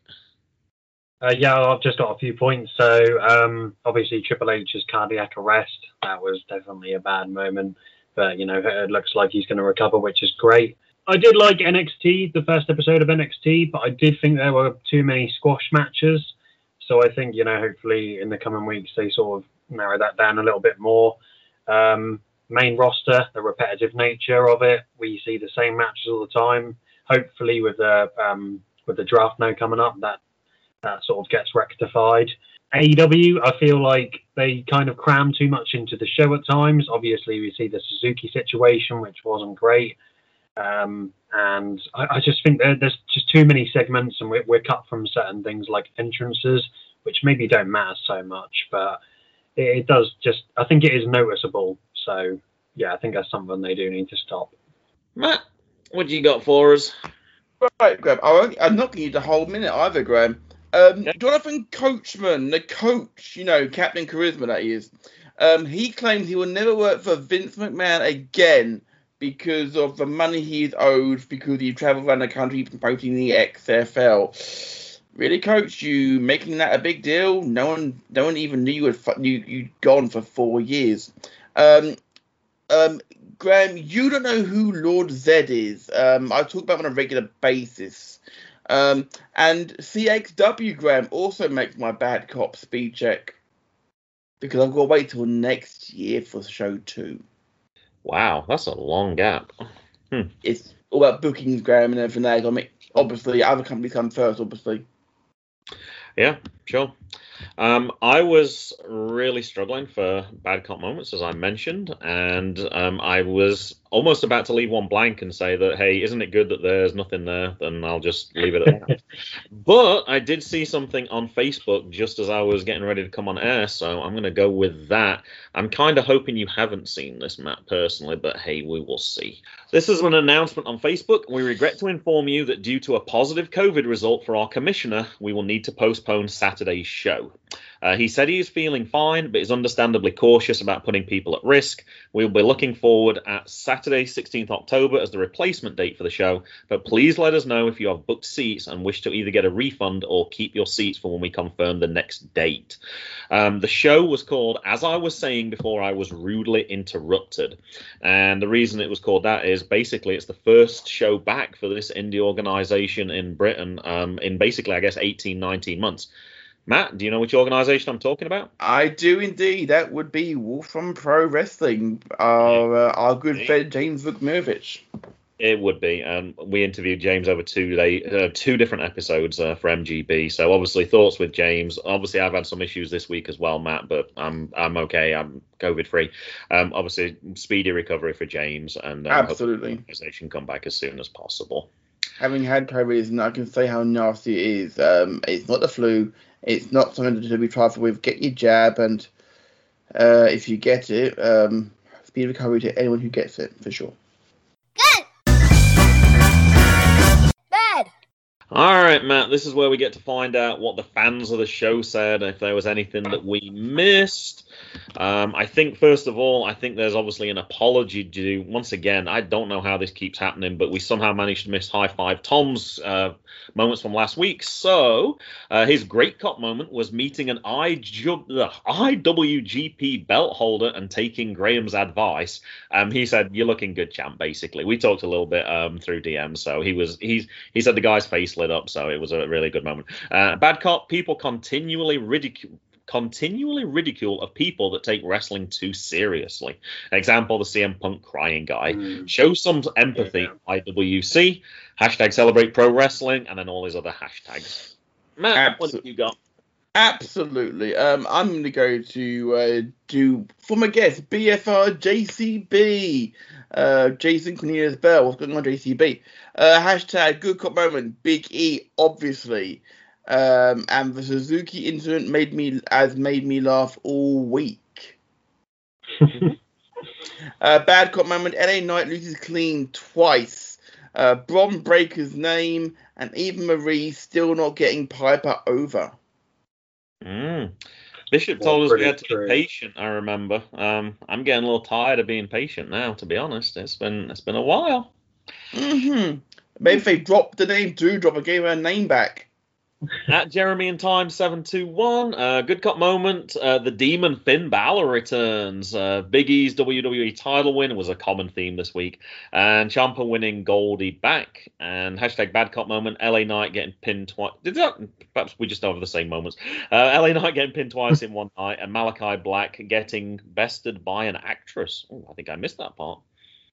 Uh, yeah, I've just got a few points. So um, obviously Triple H's cardiac arrest, that was definitely a bad moment. But, you know, it looks like he's going to recover, which is great. I did like N X T, the first episode of N X T, but I did think there were too many squash matches. So I think, you know, hopefully in the coming weeks they sort of narrow that down a little bit more. Um, main roster, the repetitive nature of it, we see the same matches all the time. Hopefully with the um, with the draft now coming up, that that sort of gets rectified. A E W, I feel like they kind of cram too much into the show at times. Obviously, we see the Suzuki situation, which wasn't great. Um, and I, I just think there, there's just too many segments, and we're, we're cut from certain things like entrances, which maybe don't matter so much, but it, it does just, I think it is noticeable. So, yeah, I think that's something they do need to stop. Matt, what do you got for us? Right, Graham. I won't, I'm not going to need the whole minute either, Graham. Um, yeah. Jonathan Coachman, the coach, you know, Captain Charisma, that is, um, he claims he will never work for Vince McMahon again because of the money he is owed because he travelled around the country promoting the X F L. Really, Coach? You making that a big deal? No one, no one even knew you had you you'd gone for four years. Um, um, Graham, you don't know who Lord Zed is. Um, I talk about him on a regular basis. Um, and C X W, Graham, also makes my bad cop speed check because I've got to wait till next year for show two. Wow, that's a long gap. Hmm. It's all about bookings, Graham, and everything else. I mean, obviously, other companies come first, obviously. Yeah, sure. Um, I was really struggling for bad cop moments, as I mentioned, and um, I was almost about to leave one blank and say that, hey, isn't it good that there's nothing there? Then I'll just leave it at that. But I did see something on Facebook just as I was getting ready to come on air, so I'm going to go with that. I'm kind of hoping you haven't seen this, Matt, personally, but hey, we will see. This is an announcement on Facebook. We regret to inform you that due to a positive COVID result for our commissioner, we will need to postpone Saturday's show. Uh, he said he is feeling fine, but is understandably cautious about putting people at risk. We will be looking forward at Saturday, sixteenth October as the replacement date for the show, but please let us know if you have booked seats and wish to either get a refund or keep your seats for when we confirm the next date. Um, the show was called As I Was Saying Before I Was Rudely Interrupted, and the reason it was called that is basically it's the first show back for this indie organisation in Britain um, in basically, I guess, eighteen, nineteen months. Matt, do you know which organisation I'm talking about? I do indeed. That would be Wolfram Pro Wrestling, our, uh, our good friend James Vukmirovich. It would be, and we interviewed James over two day, uh, two different episodes uh, for M G B. So obviously thoughts with James. Obviously I've had some issues this week as well, Matt, but I'm I'm okay. I'm COVID free. Um, obviously speedy recovery for James, and um, Absolutely, the organization come back as soon as possible. Having had COVID, I can say how nasty it is. Um, it's not the flu. It's not something to be trifled with. Get your jab, and uh, if you get it, um, speedy recovery to anyone who gets it for sure. Good. Bad. All right, Matt, this is where we get to find out what the fans of the show said, if there was anything that we missed. Um, I think, first of all, I think there's obviously an apology due. Once again, I don't know how this keeps happening, but we somehow managed to miss High Five Tom's uh, moments from last week. So uh, his great cop moment was meeting an I W G P belt holder and taking Graham's advice. Um, he said, "You're looking good, champ," basically. We talked a little bit um, through D Ms, so he was he's he said the guy's face lit up, so it was a really good moment. Uh, bad cop, people continually ridicule continually ridicule of people that take wrestling too seriously. Example, the C M Punk crying guy. Mm. Show some empathy, yeah. I W C. Hashtag celebrate pro wrestling, and then all his other hashtags. Matt, Absol- what have you got? Absolutely. Um, I'm going to go to uh, do, for my guest, B F R J C B. Uh, Jason Cornelius Bell. What's going on, J C B? Uh, hashtag good cop moment. Big E, obviously. Um, and the Suzuki incident made me has made me laugh all week. uh, bad cop moment. L A Knight loses clean twice. Uh, Bron Breaker's name, and Eva Marie still not getting Piper over. Mm. Bishop well, told us we had to true. be patient. I remember. Um, I'm getting a little tired of being patient now. To be honest, it's been it's been a while. Mm-hmm. Maybe if they dropped the name Doudrop and gave her name back. At Jeremy and Time seven two one, uh, good cop moment. Uh, the Demon Finn Balor returns. Uh, Big E's W W E title win was a common theme this week, and Ciampa winning Goldie back. And hashtag bad cop moment. L A Knight getting pinned twice. Did that? Perhaps we just have the same moments. Uh, L A Knight getting pinned twice in one night, and Malachi Black getting bested by an actress. Oh, I think I missed that part.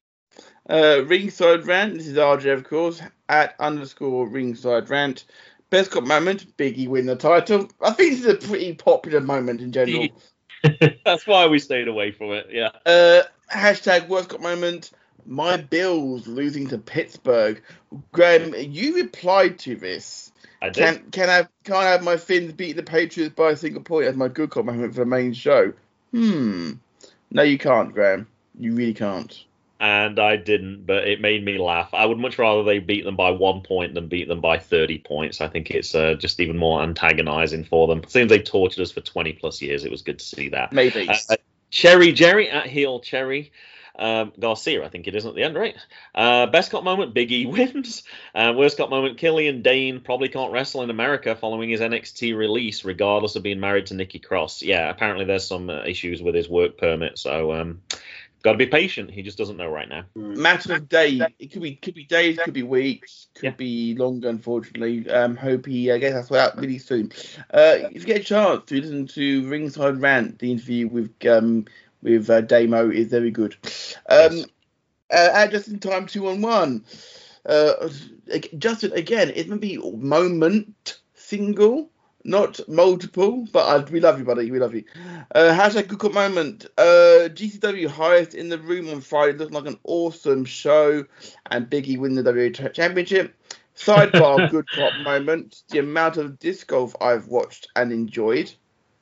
Uh, ringside rant. This is R J, of course. At underscore ringside rant. Best cop moment, Big E win the title. I think this is a pretty popular moment in general. That's why we stayed away from it, yeah. Uh, hashtag worst cop moment, my Bills losing to Pittsburgh. Graham, you replied to this. I did. Can, can I, can't I have my Finns beat the Patriots by a single point as my good cop moment for the main show? Hmm. No, you can't, Graham. You really can't. And I didn't, but it made me laugh. I would much rather they beat them by one point than beat them by thirty points. I think it's uh, just even more antagonizing for them. It seems they tortured us for twenty plus years. It was good to see that. Maybe. Uh, Cherry Jerry at heel Cherry. Um, Garcia, I think it is at the end, right? Uh, best cop moment, Big E wins. Uh, worst cop moment, Killian Dane probably can't wrestle in America following his N X T release, regardless of being married to Nikki Cross. Yeah, apparently there's some uh, issues with his work permit, so... Um, Got to be patient. He just doesn't know right now. Matter of days. It could be could be days, could be weeks, could yeah. be longer, unfortunately. Um, hope he uh, gets us out really soon. Uh, if you get a chance to listen to Ringside Rant, the interview with um with uh, Damo is very good. Um, yes. uh, at Just in Time two on one. Uh, Justin, again, it's going to be moment single. Not multiple, but I, we love you, buddy. We love you. Uh, hashtag good cop moment. Uh, G C W highest in the room on Friday. Looking like an awesome show. And Biggie win the W W E Championship. Sidebar good cop moment. The amount of disc golf I've watched and enjoyed.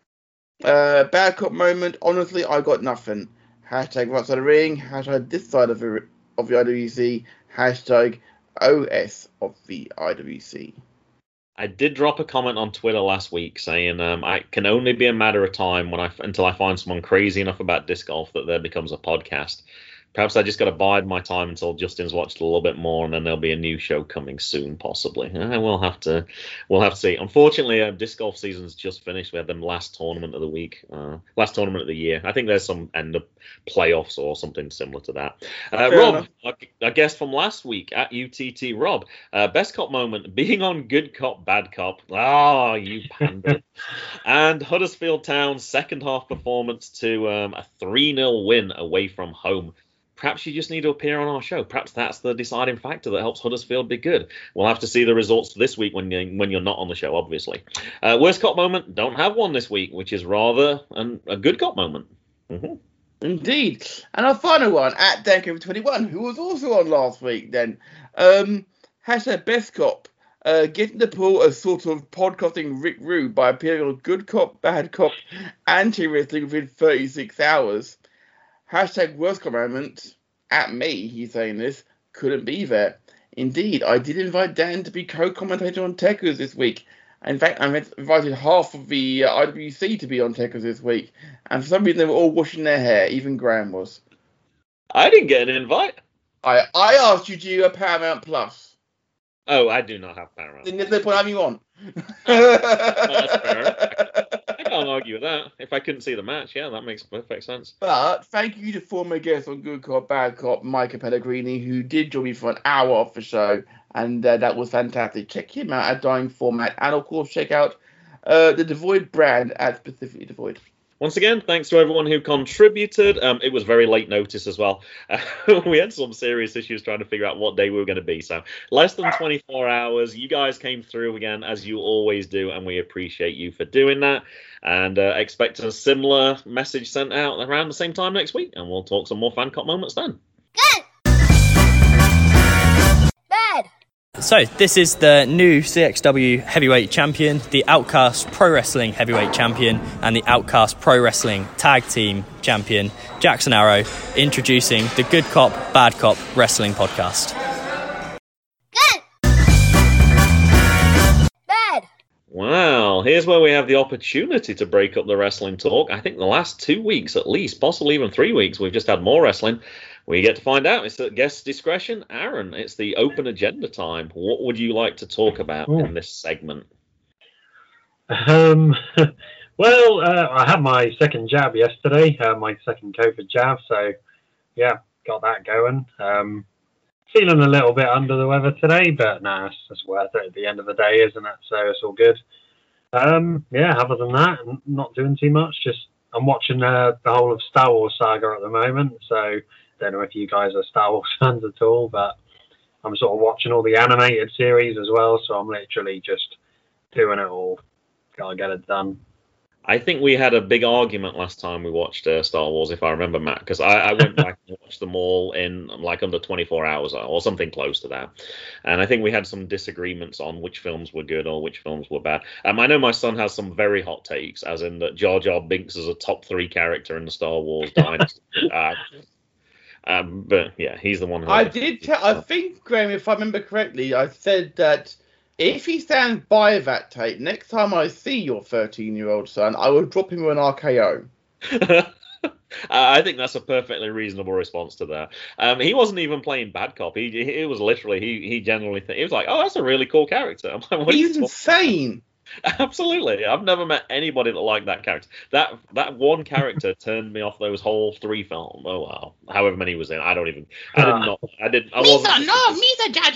Uh, bad cop moment. Honestly, I got nothing. Hashtag right side of the ring. Hashtag this side of the, of the I W C. Hashtag O S of the I W C. I did drop a comment on Twitter last week saying um, I can only be a matter of time when I until I find someone crazy enough about disc golf that there becomes a podcast. Perhaps I just got to bide my time until Justin's watched a little bit more, and then there'll be a new show coming soon, possibly. Uh, we'll have to, we'll have to see. Unfortunately, uh, disc golf season's just finished. We had the last tournament of the week, uh, last tournament of the year. I think there's some end of playoffs or something similar to that. Uh, Rob, I, I guess from last week at U T T, Rob, uh, best cop moment being on good cop, bad cop. Ah, oh, you pander. And Huddersfield Town's second half performance to um, a three nil win away from home. perhaps you just need to appear on our show. Perhaps that's the deciding factor that helps Huddersfield be good. We'll have to see the results this week when, you, when you're not on the show, obviously. Uh, worst cop moment, don't have one this week, which is rather an, a good cop moment. Mm-hmm. Indeed. And our final one, at Danko twenty-one, who was also on last week then. Um, hashtag best cop. Uh, getting to pull a sort of podcasting Rick Rude by appearing on Good Cop, Bad Cop, anti-wrestling within thirty-six hours. Hashtag worst cop moment. At me, he's saying this, couldn't be there. Indeed, I did invite Dan to be co-commentator on Techers this week. In fact, I invited half of the uh, I W C to be on Techers this week, and for some reason they were all washing their hair. Even Graham was. I didn't get an invite. I I asked you to do a Paramount Plus. Oh, I do not have Paramount. Then there's no point having you on. Well, that's fair. I can't argue with that. If I couldn't see the match, yeah, that makes perfect sense. But thank you to former guest on Good Cop, Bad Cop, Micah Pellegrini, who did join me for an hour off the show. And uh, that was fantastic. Check him out at Dying Format. And, of course, check out uh, the Devoid brand at Specifically Devoid. Once again, thanks to everyone who contributed. Um, it was very late notice as well. Uh, we had some serious issues trying to figure out what day we were going to be. So less than twenty-four hours. You guys came through again, as you always do, and we appreciate you for doing that. And uh, expect a similar message sent out around the same time next week. And we'll talk some more fan cop moments then. Good. Bad. So, this is the new C X W Heavyweight Champion, the Outcast Pro Wrestling Heavyweight Champion, and the Outcast Pro Wrestling Tag Team Champion, Jackson Arrow, introducing the Good Cop, Bad Cop Wrestling Podcast. Good. Bad. Wow, here's where we have the opportunity to break up the wrestling talk. I think the last two weeks at least, possibly even three weeks, we've just had more wrestling. We get to find out. It's at guest discretion. Aaron, it's the open agenda time. What would you like to talk about Ooh. in this segment? Um, well, uh, I had my second jab yesterday, uh, my second COVID jab. So, yeah, got that going. Um, feeling a little bit under the weather today, but nah, it's, it's worth it at the end of the day, isn't it? So it's all good. Um, yeah, other than that, I'm not doing too much. Just I'm watching uh, the whole of Star Wars saga at the moment. So don't know if you guys are Star Wars fans at all, but I'm sort of watching all the animated series as well. So I'm literally just doing it all. Gotta get it done. I think we had a big argument last time we watched uh, Star Wars, if I remember, Matt, because I, I went back and watched them all in like under twenty-four hours or something close to that. And I think we had some disagreements on which films were good or which films were bad. Um, I know my son has some very hot takes, as in that Jar Jar Binks is a top three character in the Star Wars dynasty. uh, um, but yeah, he's the one who... I did tell, I think, Graham, if I remember correctly, I said that if he stands by that tape, next time I see your thirteen-year-old son, I will drop him an R K O. I think that's a perfectly reasonable response to that. Um, he wasn't even playing bad cop. He, he it was literally he he generally th- he was like, oh, that's a really cool character. I'm like, what He's insane. Absolutely, I've never met anybody that liked that character. That that one character turned me off those whole three films. Oh wow, however many was in, I don't even. I did not. I didn't. I wasn't. Misa, no, Misa Jar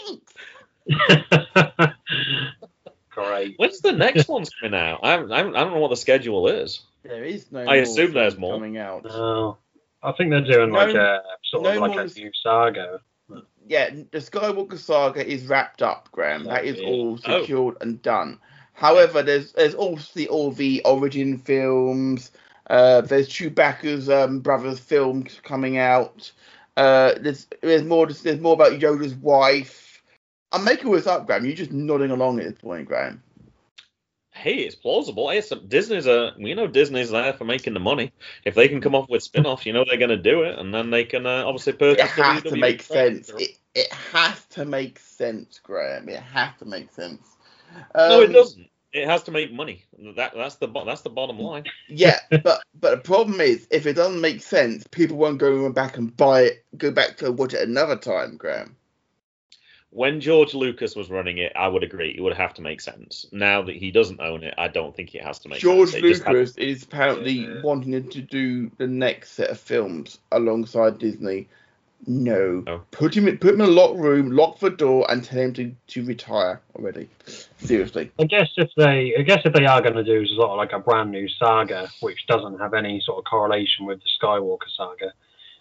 Jar Binks. Great. When's the next one's coming out? I haven't, I haven't, I don't know what the schedule is. There is no. I more assume there's more coming out. No, I think they're doing No- like a sort no of like more- a new saga. Yeah, the Skywalker saga is wrapped up, Graham. That is all secured and done. However, there's there's obviously all the origin films. Uh, there's Chewbacca's um, brother's film coming out. Uh, there's there's more there's more about Yoda's wife. I'm making this up, Graham. You're just nodding along at this point, Graham. Hey, it's plausible. Hey, it's, Disney's a, we know Disney's there for making the money. If they can come up with spin-offs, you know they're going to do it, and then they can uh, obviously purchase. It has W W E to make sense. Right? It, it has to make sense, Graham. It has to make sense. Um, No, it doesn't. It has to make money. That that's the bo- that's the bottom line. Yeah, but but the problem is, if it doesn't make sense, people won't go back and buy it, go back to watch it another time, Graham. When George Lucas was running it, I would agree it would have to make sense. Now that he doesn't own it, I don't think it has to make George sense. It just had- Lucas is apparently Yeah. wanting to do the next set of films alongside Disney. No, Oh. put him in, put him in a locked room, lock the door, and tell him to, to retire already. Seriously. I guess if they, I guess if they are going to do sort of like a brand new saga, which doesn't have any sort of correlation with the Skywalker saga,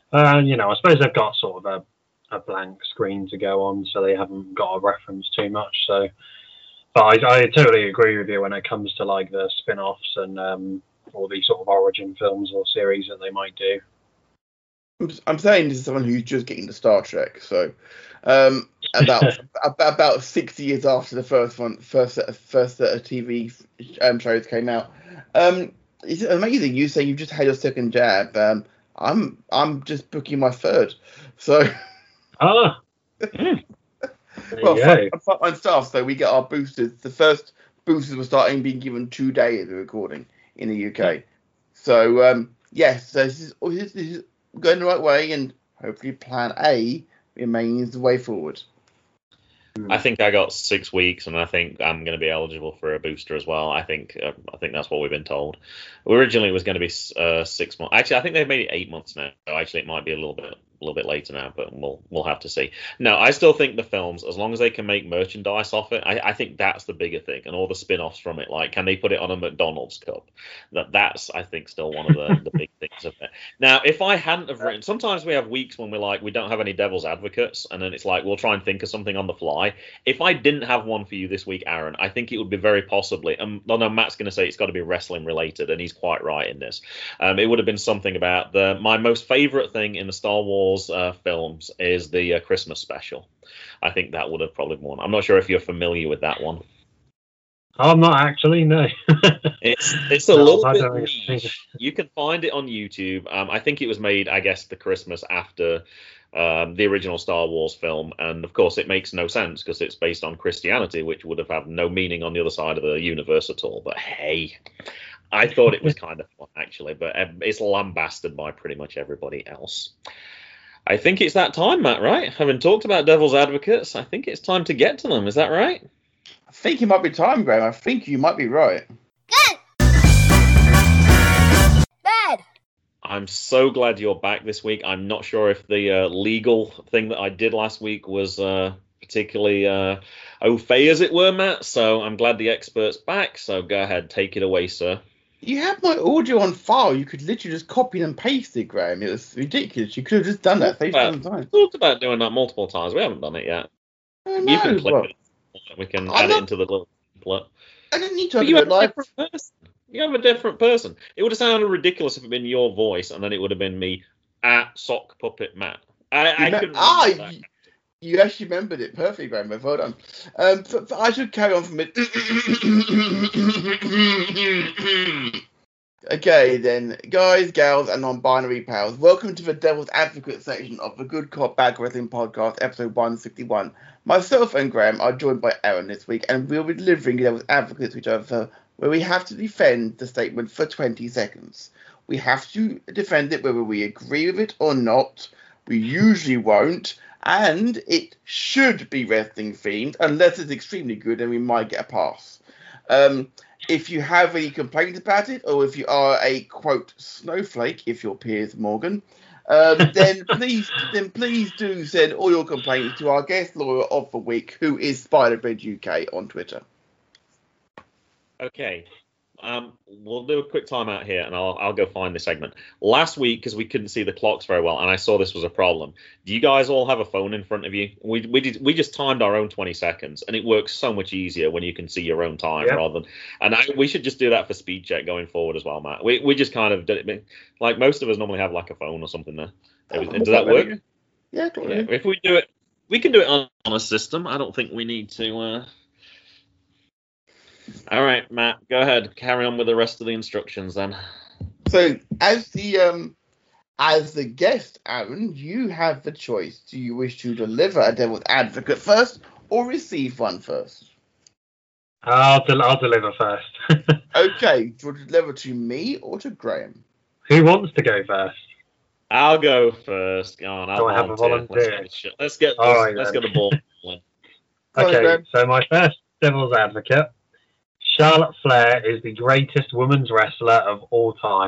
Uh, you know, I suppose they've got sort of a, a blank screen to go on, so they haven't got a reference too much. So, but I, I totally agree with you when it comes to like the spin-offs and um, all these sort of origin films or series that they might do. I'm, I'm saying this is someone who's just getting to Star Trek, so um, about about about six years after the first one, first set of, first set of T V um, shows came out. Um, it's amazing. You say you've just had your second jab. Um, I'm I'm just booking my third. So ah, mm. well, fun, fun stuff. So we get our boosters. The first boosters were starting being given today as a recording in the U K. So um, yes, so this is, this is going the right way, and hopefully Plan A remains the way forward. I think I got six weeks, and I think I'm going to be eligible for a booster as well. I think uh, I think that's what we've been told. Originally, it was going to be uh, six months. Actually, I think they've made it eight months now. So actually, it might be a little bit a little bit later now, but we'll we'll have to see. No, I still think the films, as long as they can make merchandise off it, I, I think that's the bigger thing, and all the spin-offs from it. Like, can they put it on a McDonald's cup? That that's I think still one of the, the big things of it. Now, if I hadn't have written, sometimes we have weeks when we're like we don't have any devil's advocates, and then it's like we'll try and think of something on the fly. If I didn't have one for you this week, Aaron, I think it would be very possibly. Um, no, no, Matt's going to say it's got to be wrestling related, and he's quite right in this. Um, it would have been something about the my most favorite thing in the Star Wars uh, films is the uh, Christmas special. I think that would have probably won. I'm not sure if you're familiar with that one. I'm not actually, no. it's it's a no, little I bit don't niche. You can find it on YouTube. Um, I think it was made, I guess, the Christmas after um, the original Star Wars film, and of course it makes no sense because it's based on Christianity, which would have had no meaning on the other side of the universe at all. But hey, I thought it was kind of fun actually, but um, it's lambasted by pretty much everybody else. I think it's that time, Matt, right? Having talked about devil's advocates, I think it's time to get to them. Is that right? I think it might be time, Graham. I think you might be right. Good. Bad. I'm so glad you're back this week. I'm not sure if the uh, legal thing that I did last week was uh, particularly uh, au fait, as it were, Matt. So I'm glad the expert's back. So go ahead, take it away, sir. You have my audio on file. You could literally just copy and paste it, Graham. It was ridiculous. You could have just done that. We talked about doing that multiple times. We haven't done it yet. I know, you can click well, it. We can I'm add not, it into the little template. I didn't need to But have you it have a live. different person. You have a different person. It would have sounded ridiculous if it had been your voice, and then it would have been me at Sock Puppet Matt. I, I me- couldn't ah, remember that. you, you actually remembered it perfectly, Graham. Well done. Um, but, but I should carry on from it. Okay, then, guys, gals, and non-binary pals, welcome to the Devil's Advocate section of the Good Cop Bad Wrestling Podcast, episode one sixty-one. Myself and Graham are joined by Aaron this week, and we'll be delivering Devil's Advocates to each other, where we have to defend the statement for twenty seconds. We have to defend it whether we agree with it or not. We usually won't, and it should be wrestling themed, unless it's extremely good, and we might get a pass. Um... If you have any complaints about it, or if you are a quote snowflake, if you're Piers Morgan, um, then please, then please do send all your complaints to our guest lawyer of the week, who is Spiderbread U K on Twitter. Okay. Um, we'll do a quick timeout here, and I'll I'll go find the segment. Last week, because we couldn't see the clocks very well, and I saw this was a problem. Do you guys all have a phone in front of you? We we did we just timed our own twenty seconds, and it works so much easier when you can see your own time Yeah. rather than. And I, we should just do that for speed check going forward as well, Matt. We we just kind of did it like most of us normally have like a phone or something there. Does that work? Yeah, Yeah. If we do it, we can do it on, on a system. I don't think we need to. Uh... All right, Matt, go ahead. Carry on with the rest of the instructions then. So, as the um, as the guest, Aaron, you have the choice. Do you wish to deliver a Devil's Advocate first, or receive one first? I'll, del- I'll deliver first. Okay, do you want to deliver to me or to Graham? Who wants to go first? I'll go first. Go on, I'll Do I have a volunteer? Let's get, let's get, All let's, right, let's then. get the ball rolling. Go on, Okay, Graham. so my first Devil's Advocate. Charlotte Flair is the greatest women's wrestler of all time.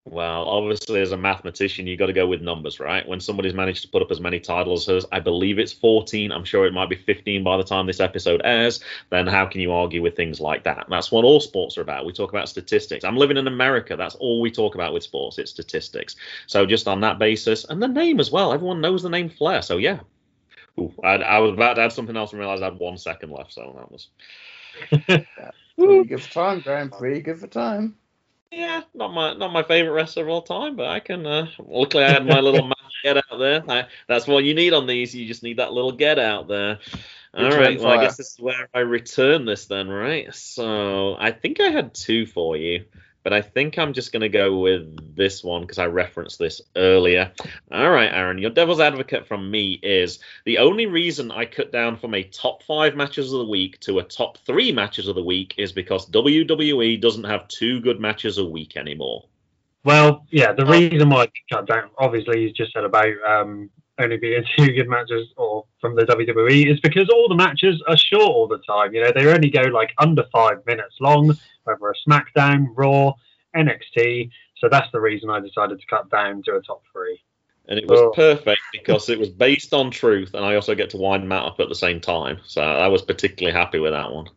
Well, obviously, as a mathematician, you got to go with numbers, right? When somebody's managed to put up as many titles as I believe it's fourteen, I'm sure it might be fifteen by the time this episode airs, then how can you argue with things like that? That's what all sports are about. We talk about statistics. I'm living in America. That's all we talk about with sports. It's statistics. So just on that basis, and the name as well. Everyone knows the name Flair. So yeah. Ooh, I, I was about to add something else and realized I had one second left. So that was... Pretty good for time, Graham. Pretty good for time. Yeah, not my not my favorite wrestler of all time, but I can. Uh, luckily, I had my little math get out there. I, that's what you need on these. You just need that little get out there. All Return right. Well, fire. I guess this is where I return this then, right? So I think I had two for you, but I think I'm just going to go with this one because I referenced this earlier. All right, Aaron, your devil's advocate from me is the only reason I cut down from a top five matches of the week to a top three matches of the week is because W W E doesn't have two good matches a week anymore. Well, yeah, the reason why I cut down, obviously, you just said about um, only being two good matches or from the W W E is because all the matches are short all the time. You know, they only go like under five minutes long, whether a SmackDown, Raw, N X T. So that's the reason I decided to cut down to a top three. And it was Oh. perfect because it was based on truth, and I also get to wind Matt up at the same time. So I was particularly happy with that one.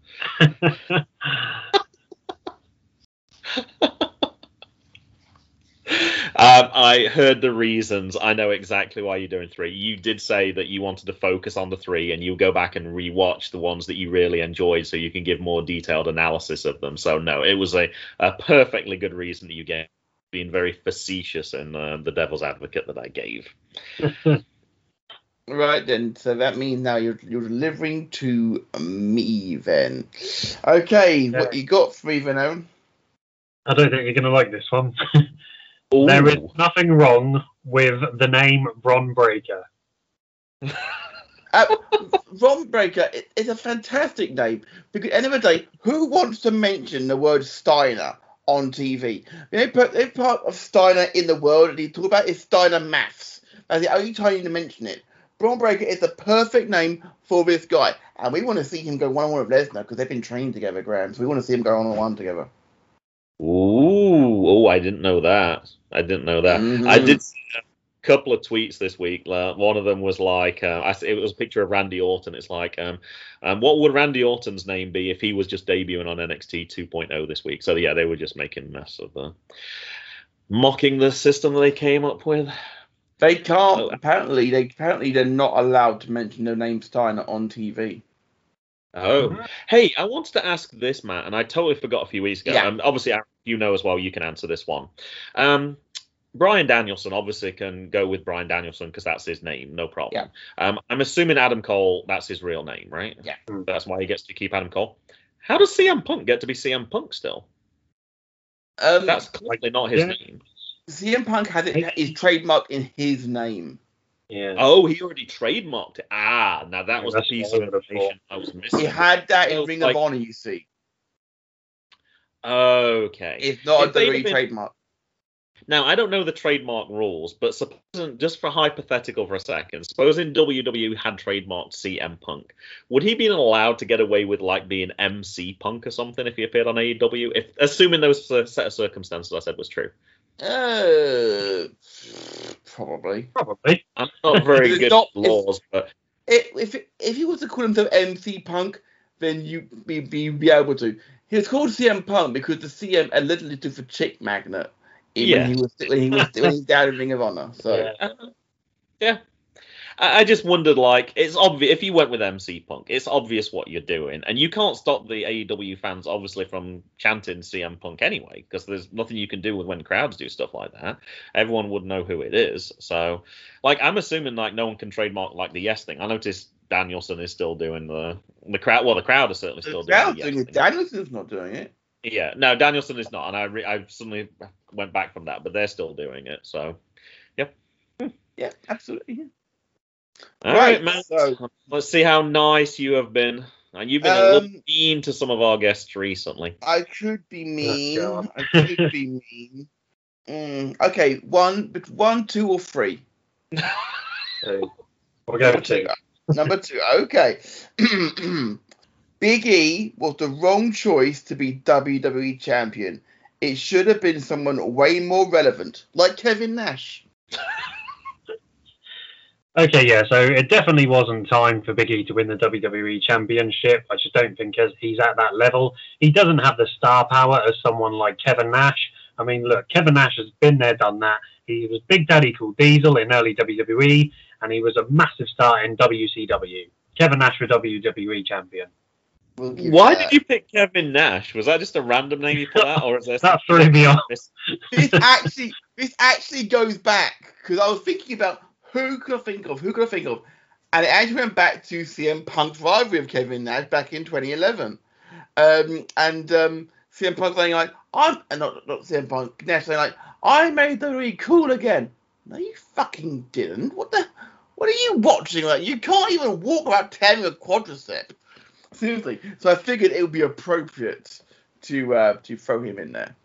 Um, I heard the reasons. I know exactly why you're doing three. You did say that you wanted to focus on the three, and you'll go back and rewatch the ones that you really enjoyed, so you can give more detailed analysis of them. So no, it was a, a perfectly good reason that you gave, being very facetious in uh, the devil's advocate that I gave. Right then, so that means now you're you're delivering to me then. Okay, Yeah. what you got for me then, Aaron? I don't think you're going to like this one. Ooh. There is nothing wrong with the name Bron Breakker. Uh, Ron Breaker it, it's a fantastic name because at the end of the day, who wants to mention the word Steiner on T V? You know, but they're part of Steiner in the world that you talk about is Steiner Maths. That's the only time you need to mention it. Braun Breaker is the perfect name for this guy, and we want to see him go one-on-one with Lesnar because they've been trained together, Graham. So we want to see him go one-on-one together. Ooh, oh, I didn't know that. I didn't know that. Mhm. I did see a couple of tweets this week. Uh, one of them was like, uh, I, it was a picture of Randy Orton. It's like, um, um, what would Randy Orton's name be if he was just debuting on N X T two point oh this week? So yeah, they were just making a mess of uh, mocking the system that they came up with. They can't. Oh. Apparently, they apparently they're not allowed to mention the name Steiner on T V. Oh, hey, I wanted to ask this, Matt, and I totally forgot a few weeks ago. Yeah. Um, obviously, Aaron, you know as well, you can answer this one. Um, Bryan Danielson obviously can go with Bryan Danielson because that's his name, no problem. Um, I'm assuming Adam Cole, that's his real name, right? Yeah. That's why he gets to keep Adam Cole. How does C M Punk get to be C M Punk still? Um, That's clearly not his yeah. name. C M Punk has it is trademarked in his name. Yeah. Oh, he already trademarked it. Ah, now that was the That's piece what of I would've information I was missing. He had that in Well, Ring like- of Honor, you see. Okay. It's not If a they'd W have W E been- trademark. Now, I don't know the trademark rules, but supposing, just for hypothetical for a second, supposing W W E had trademarked C M Punk, would he be allowed to get away with like being M C Punk or something if he appeared on A E W? If assuming those uh, set of circumstances I said was true. Uh, probably. Probably. I'm not very It's good not- at laws, but It, if it, if he was to call himself M C Punk, then you be, be be able to. He was called C M Punk because the C M allegedly stood for chick magnet. in- Yeah. When he was when he was when he's down in Ring of Honor. So Yeah. uh, yeah. I I just wondered, like, it's obvious if you went with M C Punk, it's obvious what you're doing, and you can't stop the A E W fans obviously from chanting C M Punk anyway, because there's nothing you can do with when crowds do stuff like that. Everyone would know who it is. So, like, I'm assuming like no one can trademark like the Yes thing. I noticed Danielson is still doing the the crowd. Well, the crowd is certainly still the doing crowd's the doing Yes it. thing. Danielson's not doing it. Yeah, no, Danielson is not, and I re- I suddenly went back from that, but they're still doing it. So, Yeah, absolutely. Yeah. all Right, right, man. so- Let's see how nice you have been. And you've been a Um, little mean to some of our guests recently. I could be mean. God. I could be mean. Mm, okay, one, but one, two, or three. So we'll go Number to two. Number two. Okay. Big E was the wrong choice to be W W E champion. It should have been someone way more relevant, like Kevin Nash. Okay, yeah, so it definitely wasn't time for Big E to win the W W E Championship. I just don't think he's at that level. He doesn't have the star power as someone like Kevin Nash. I mean, look, Kevin Nash has been there, done that. He was Big Daddy Cool Diesel in early W W E, and he was a massive star in W C W. Kevin Nash for W W E champion. We'll Why did you pick Kevin Nash? Was that just a random name you put out, or is there that threw me off? This actually, this actually goes back because I was thinking about who could I think of, who could I think of, and it actually went back to C M Punk's rivalry of Kevin Nash back in twenty eleven, um, and um, C M Punk saying like, "I'm," and not not C M Punk, Nash saying like, "I made the really cool again." No, you fucking didn't. What the? What are you watching? Like, you can't even walk without tearing a quadricep. Seriously. So I figured it would be appropriate to uh, to throw him in there.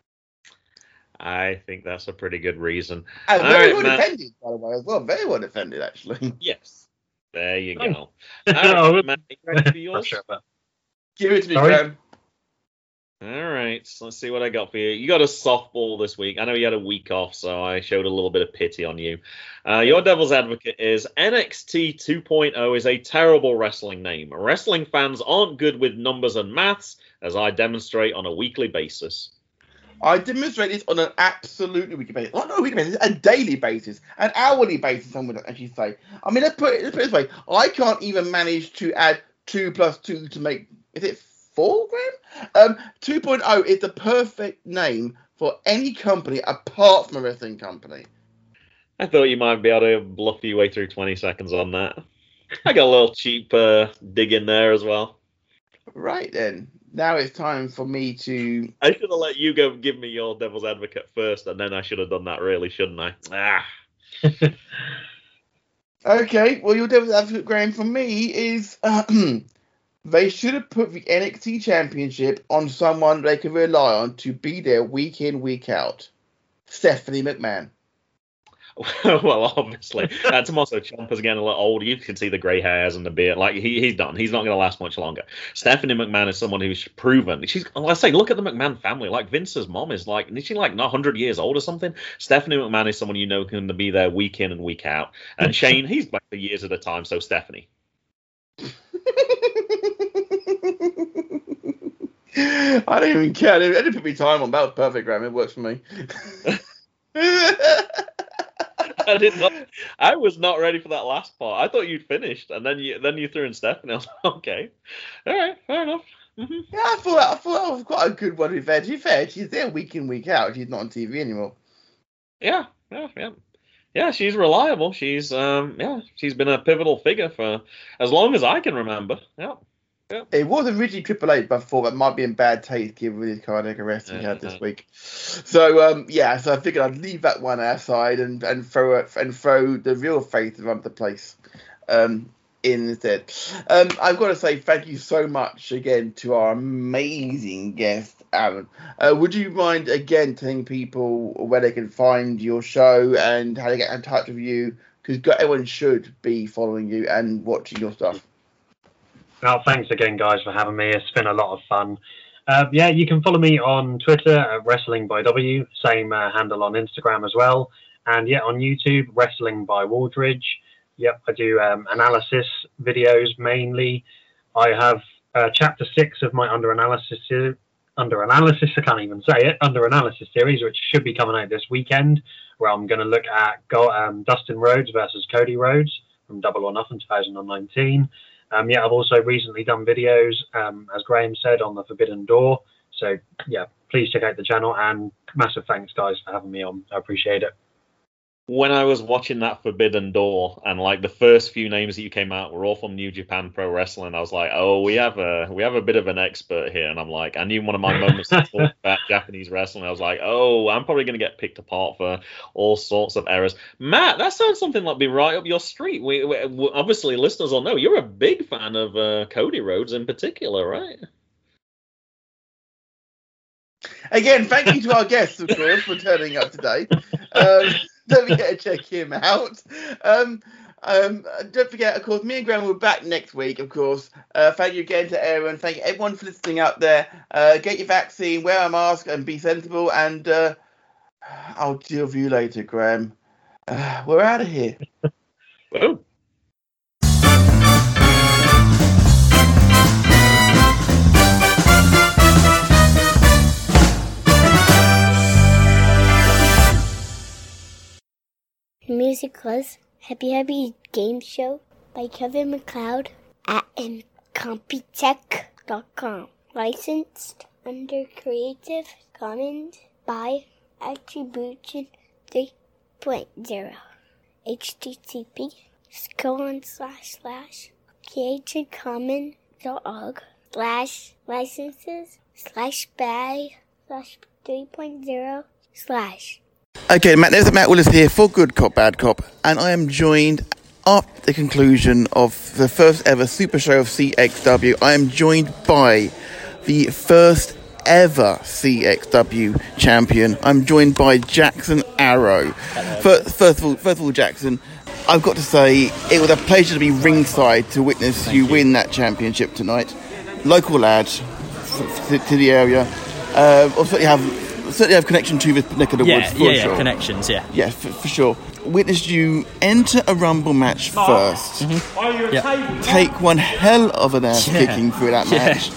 I think that's a pretty good reason. And All very right, well Matt. defended, by the way, as well. Very well defended, actually. Yes. There you Oh. go. All right, Matt, you ready for yours? Sure, but- Give it to me, Sorry? Graham. All right, so let's see what I got for you. You got a softball this week. I know you had a week off, so I showed a little bit of pity on you. Uh, your devil's advocate is N X T two point oh is a terrible wrestling name. Wrestling fans aren't good with numbers and maths, as I demonstrate on a weekly basis. I demonstrate this on an absolutely weekly basis. Not a weekly basis, a daily basis, an hourly basis, some would actually say. I mean, let's put it, let's put it this way. I can't even manage to add two plus two to make, is it four, Graham? Um, two point oh is the perfect name for any company apart from a wrestling company. I thought you might be able to bluff your way through twenty seconds on that. I got a little cheap uh, dig in there as well. Right then. Now it's time for me to... I should have let you go give me your devil's advocate first, and then I should have done that, really, shouldn't I? Ah. Okay, well, your devil's advocate, Graham, for me is... Uh, they should have put the N X T Championship on someone they can rely on to be there week in, week out. Stephanie McMahon. Well, obviously. Uh, Tommaso Ciampa's getting a little older. You can see the grey hairs and the beard. Like, he, he's done. He's not going to last much longer. Stephanie McMahon is someone who's proven. She's, let's say, look at the McMahon family. Like, Vince's mom is like, is she like not one hundred years old or something? Stephanie McMahon is someone you know can be there week in and week out. And Shane, he's back for years at a time, so Stephanie. I don't even care. I didn't, I didn't put my time on. That was perfect, Graham. It works for me. I did not. I was not ready for that last part. I thought you'd finished, and then you then you threw in Stephanie. I was like, okay, all right, fair enough. Mm-hmm. Yeah, I thought I thought I was quite a good one with her. To be fair, she's there week in, week out. She's not on T V anymore. Yeah, yeah, yeah. Yeah, she's reliable. She's um, yeah, she's been a pivotal figure for as long as I can remember. Yeah. Yeah. It was originally Triple H, but I thought that might be in bad taste given his cardiac arrest he Yeah, had this yeah. week. So um, yeah, so I figured I'd leave that one aside and and throw it and throw the real face of the place um, in instead. Um, I've got to say thank you so much again to our amazing guest, Aaron. Uh, would you mind again telling people where they can find your show and how to get in touch with you? Because everyone should be following you and watching your stuff. Well, thanks again, guys, for having me. It's been a lot of fun. Uh, yeah, you can follow me on Twitter at Wrestling by W, same uh, handle on Instagram as well. And yeah, on YouTube, Wrestling by Waldridge. Yep, I do um, analysis videos mainly. I have uh, chapter six of my under analysis se- under analysis. I can't even say it. Under analysis series, which should be coming out this weekend, where I'm going to look at go, um, Dustin Rhodes versus Cody Rhodes from Double or Nothing twenty nineteen. Um, yeah, I've also recently done videos, um, as Graham said, on the Forbidden Door. So, yeah, please check out the channel. And massive thanks, guys, for having me on. I appreciate it. When I was watching that Forbidden Door, and like the first few names that you came out were all from New Japan Pro Wrestling, I was like, oh, we have a we have a bit of an expert here. And I'm like, I knew one of my moments to talk about Japanese wrestling. I was like, oh, I'm probably going to get picked apart for all sorts of errors. Matt, that sounds something like be right up your street. We, we, we obviously listeners will know you're a big fan of uh, Cody Rhodes in particular, right? Again, thank you to our guests, of course, for turning up today. Um, don't forget to check him out. Um, Um, don't forget, of course, me and Graham will be back next week, of course. Uh, thank you again to Aaron. Thank you everyone for listening out there. Uh, get your vaccine, wear a mask, and be sensible. And uh, I'll deal with you later, Graham. Uh, we're out of here. Whoa. The music was Happy Happy Game Show by Kevin MacLeod at incompetech dot com. Licensed under Creative Commons by Attribution three point oh. H T T P colon slash slash creativecommons.org slash licenses slash by slash three point oh slash. Okay, Matt, there's Matt Willis here for Good Cop, Bad Cop, and I am joined after the conclusion of the first ever Super Show of C X W. I am joined by the first ever C X W champion. I'm joined by Jackson Arrow. First, first of all, first of all, Jackson, I've got to say it was a pleasure to be ringside to witness you, you win that championship tonight. Local lad to, to the area. Uh, also, you have. Certainly have connection to the neck of the yeah, woods, for yeah, yeah, sure. connections, yeah. Yeah, for, for sure. Witnessed you enter a Rumble match first. Mm-hmm. Yep. Take one hell of an ass Yeah. kicking through that Yeah. match.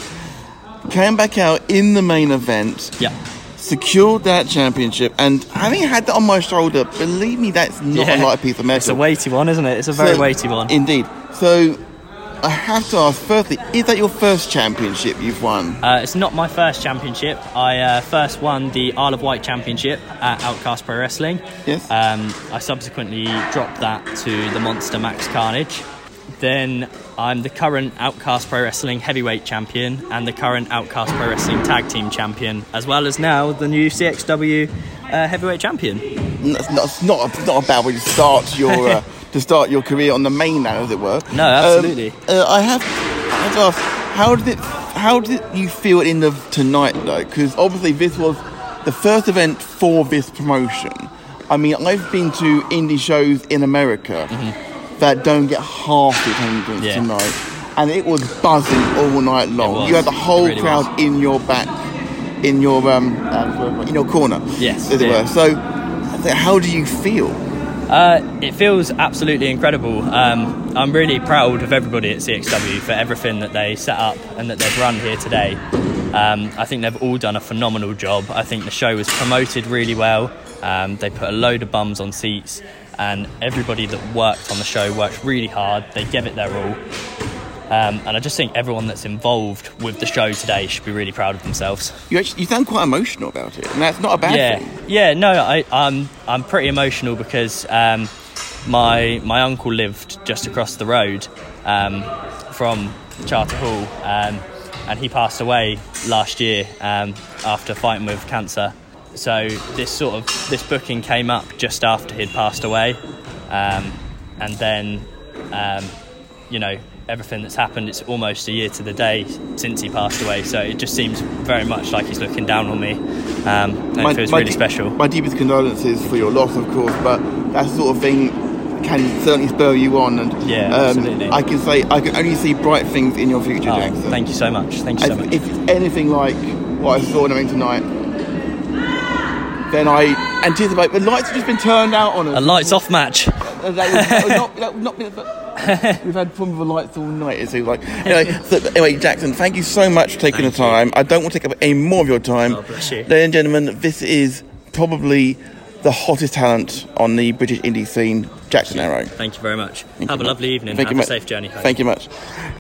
Came back out in the main event. Yeah. Secured that championship. And having had that on my shoulder, believe me, that's not Yeah. a light piece of metal. It's a weighty one, isn't it? It's a very So- weighty one. Indeed. So, I have to ask, firstly, is that your first championship you've won? Uh, it's not my first championship. I uh, first won the Isle of Wight Championship at Outcast Pro Wrestling. Yes. Um, I subsequently dropped that to the Monster Max Carnage. Then I'm the current Outcast Pro Wrestling Heavyweight Champion and the current Outcast Pro Wrestling Tag Team Champion, as well as now the new C X W uh, Heavyweight Champion. It's not, it's not, it's not a bad way to start your uh, to start your career on the main now, as it were. No, absolutely. Um, uh, I have, I have to ask, how did it, how did you feel in the tonight though? Because obviously this was the first event for this promotion. I mean, I've been to indie shows in America mm-hmm. that don't get half the attendance Yeah. tonight, and it was buzzing all night long. was. You had the whole It really crowd was. in your back, in your um, in your corner. Yes, as it yeah. were. So, so how do you feel? Uh, it feels absolutely incredible. Um, I'm really proud of everybody at C X W for everything that they set up and that they've run here today. Um, I think they've all done a phenomenal job. I think the show was promoted really well. Um, they put a load of bums on seats, and everybody that worked on the show worked really hard. They gave it their all. Um, and I just think everyone that's involved with the show today should be really proud of themselves. You actually, you sound quite emotional about it, and that's not a bad yeah, thing. yeah. No, I, I'm I'm pretty emotional because um, my my uncle lived just across the road um, from Charter Hall, um, and he passed away last year um, after fighting with cancer. So this sort of this booking came up just after he'd passed away, um, and then um, you know. everything that's happened, it's almost a year to the day since he passed away, so it just seems very much like he's looking down on me, um, and My- it feels my really de- special. My deepest condolences for your loss, of course, but that sort of thing can certainly spur you on, and Yeah, um, absolutely. I can say I can only see bright things in your future, Oh, Jackson. thank you so much. Thank you so If, much. if it's anything like what I saw in the ring tonight, then I anticipate the lights have just been turned out on us. A lights off match. That would, that would not, that would not be. We've had fun with the lights all night. It seems like. Anyway, so, anyway, Jackson, thank you so much for taking Thank the time. I don't want to take up any more of your time. Oh, bless you. Ladies and gentlemen, this is probably the hottest talent on the British indie scene, Jackson Arrow. Thank you very much. Thank Have you a much. lovely evening. Thank Have you a much. safe journey home. Thank you much.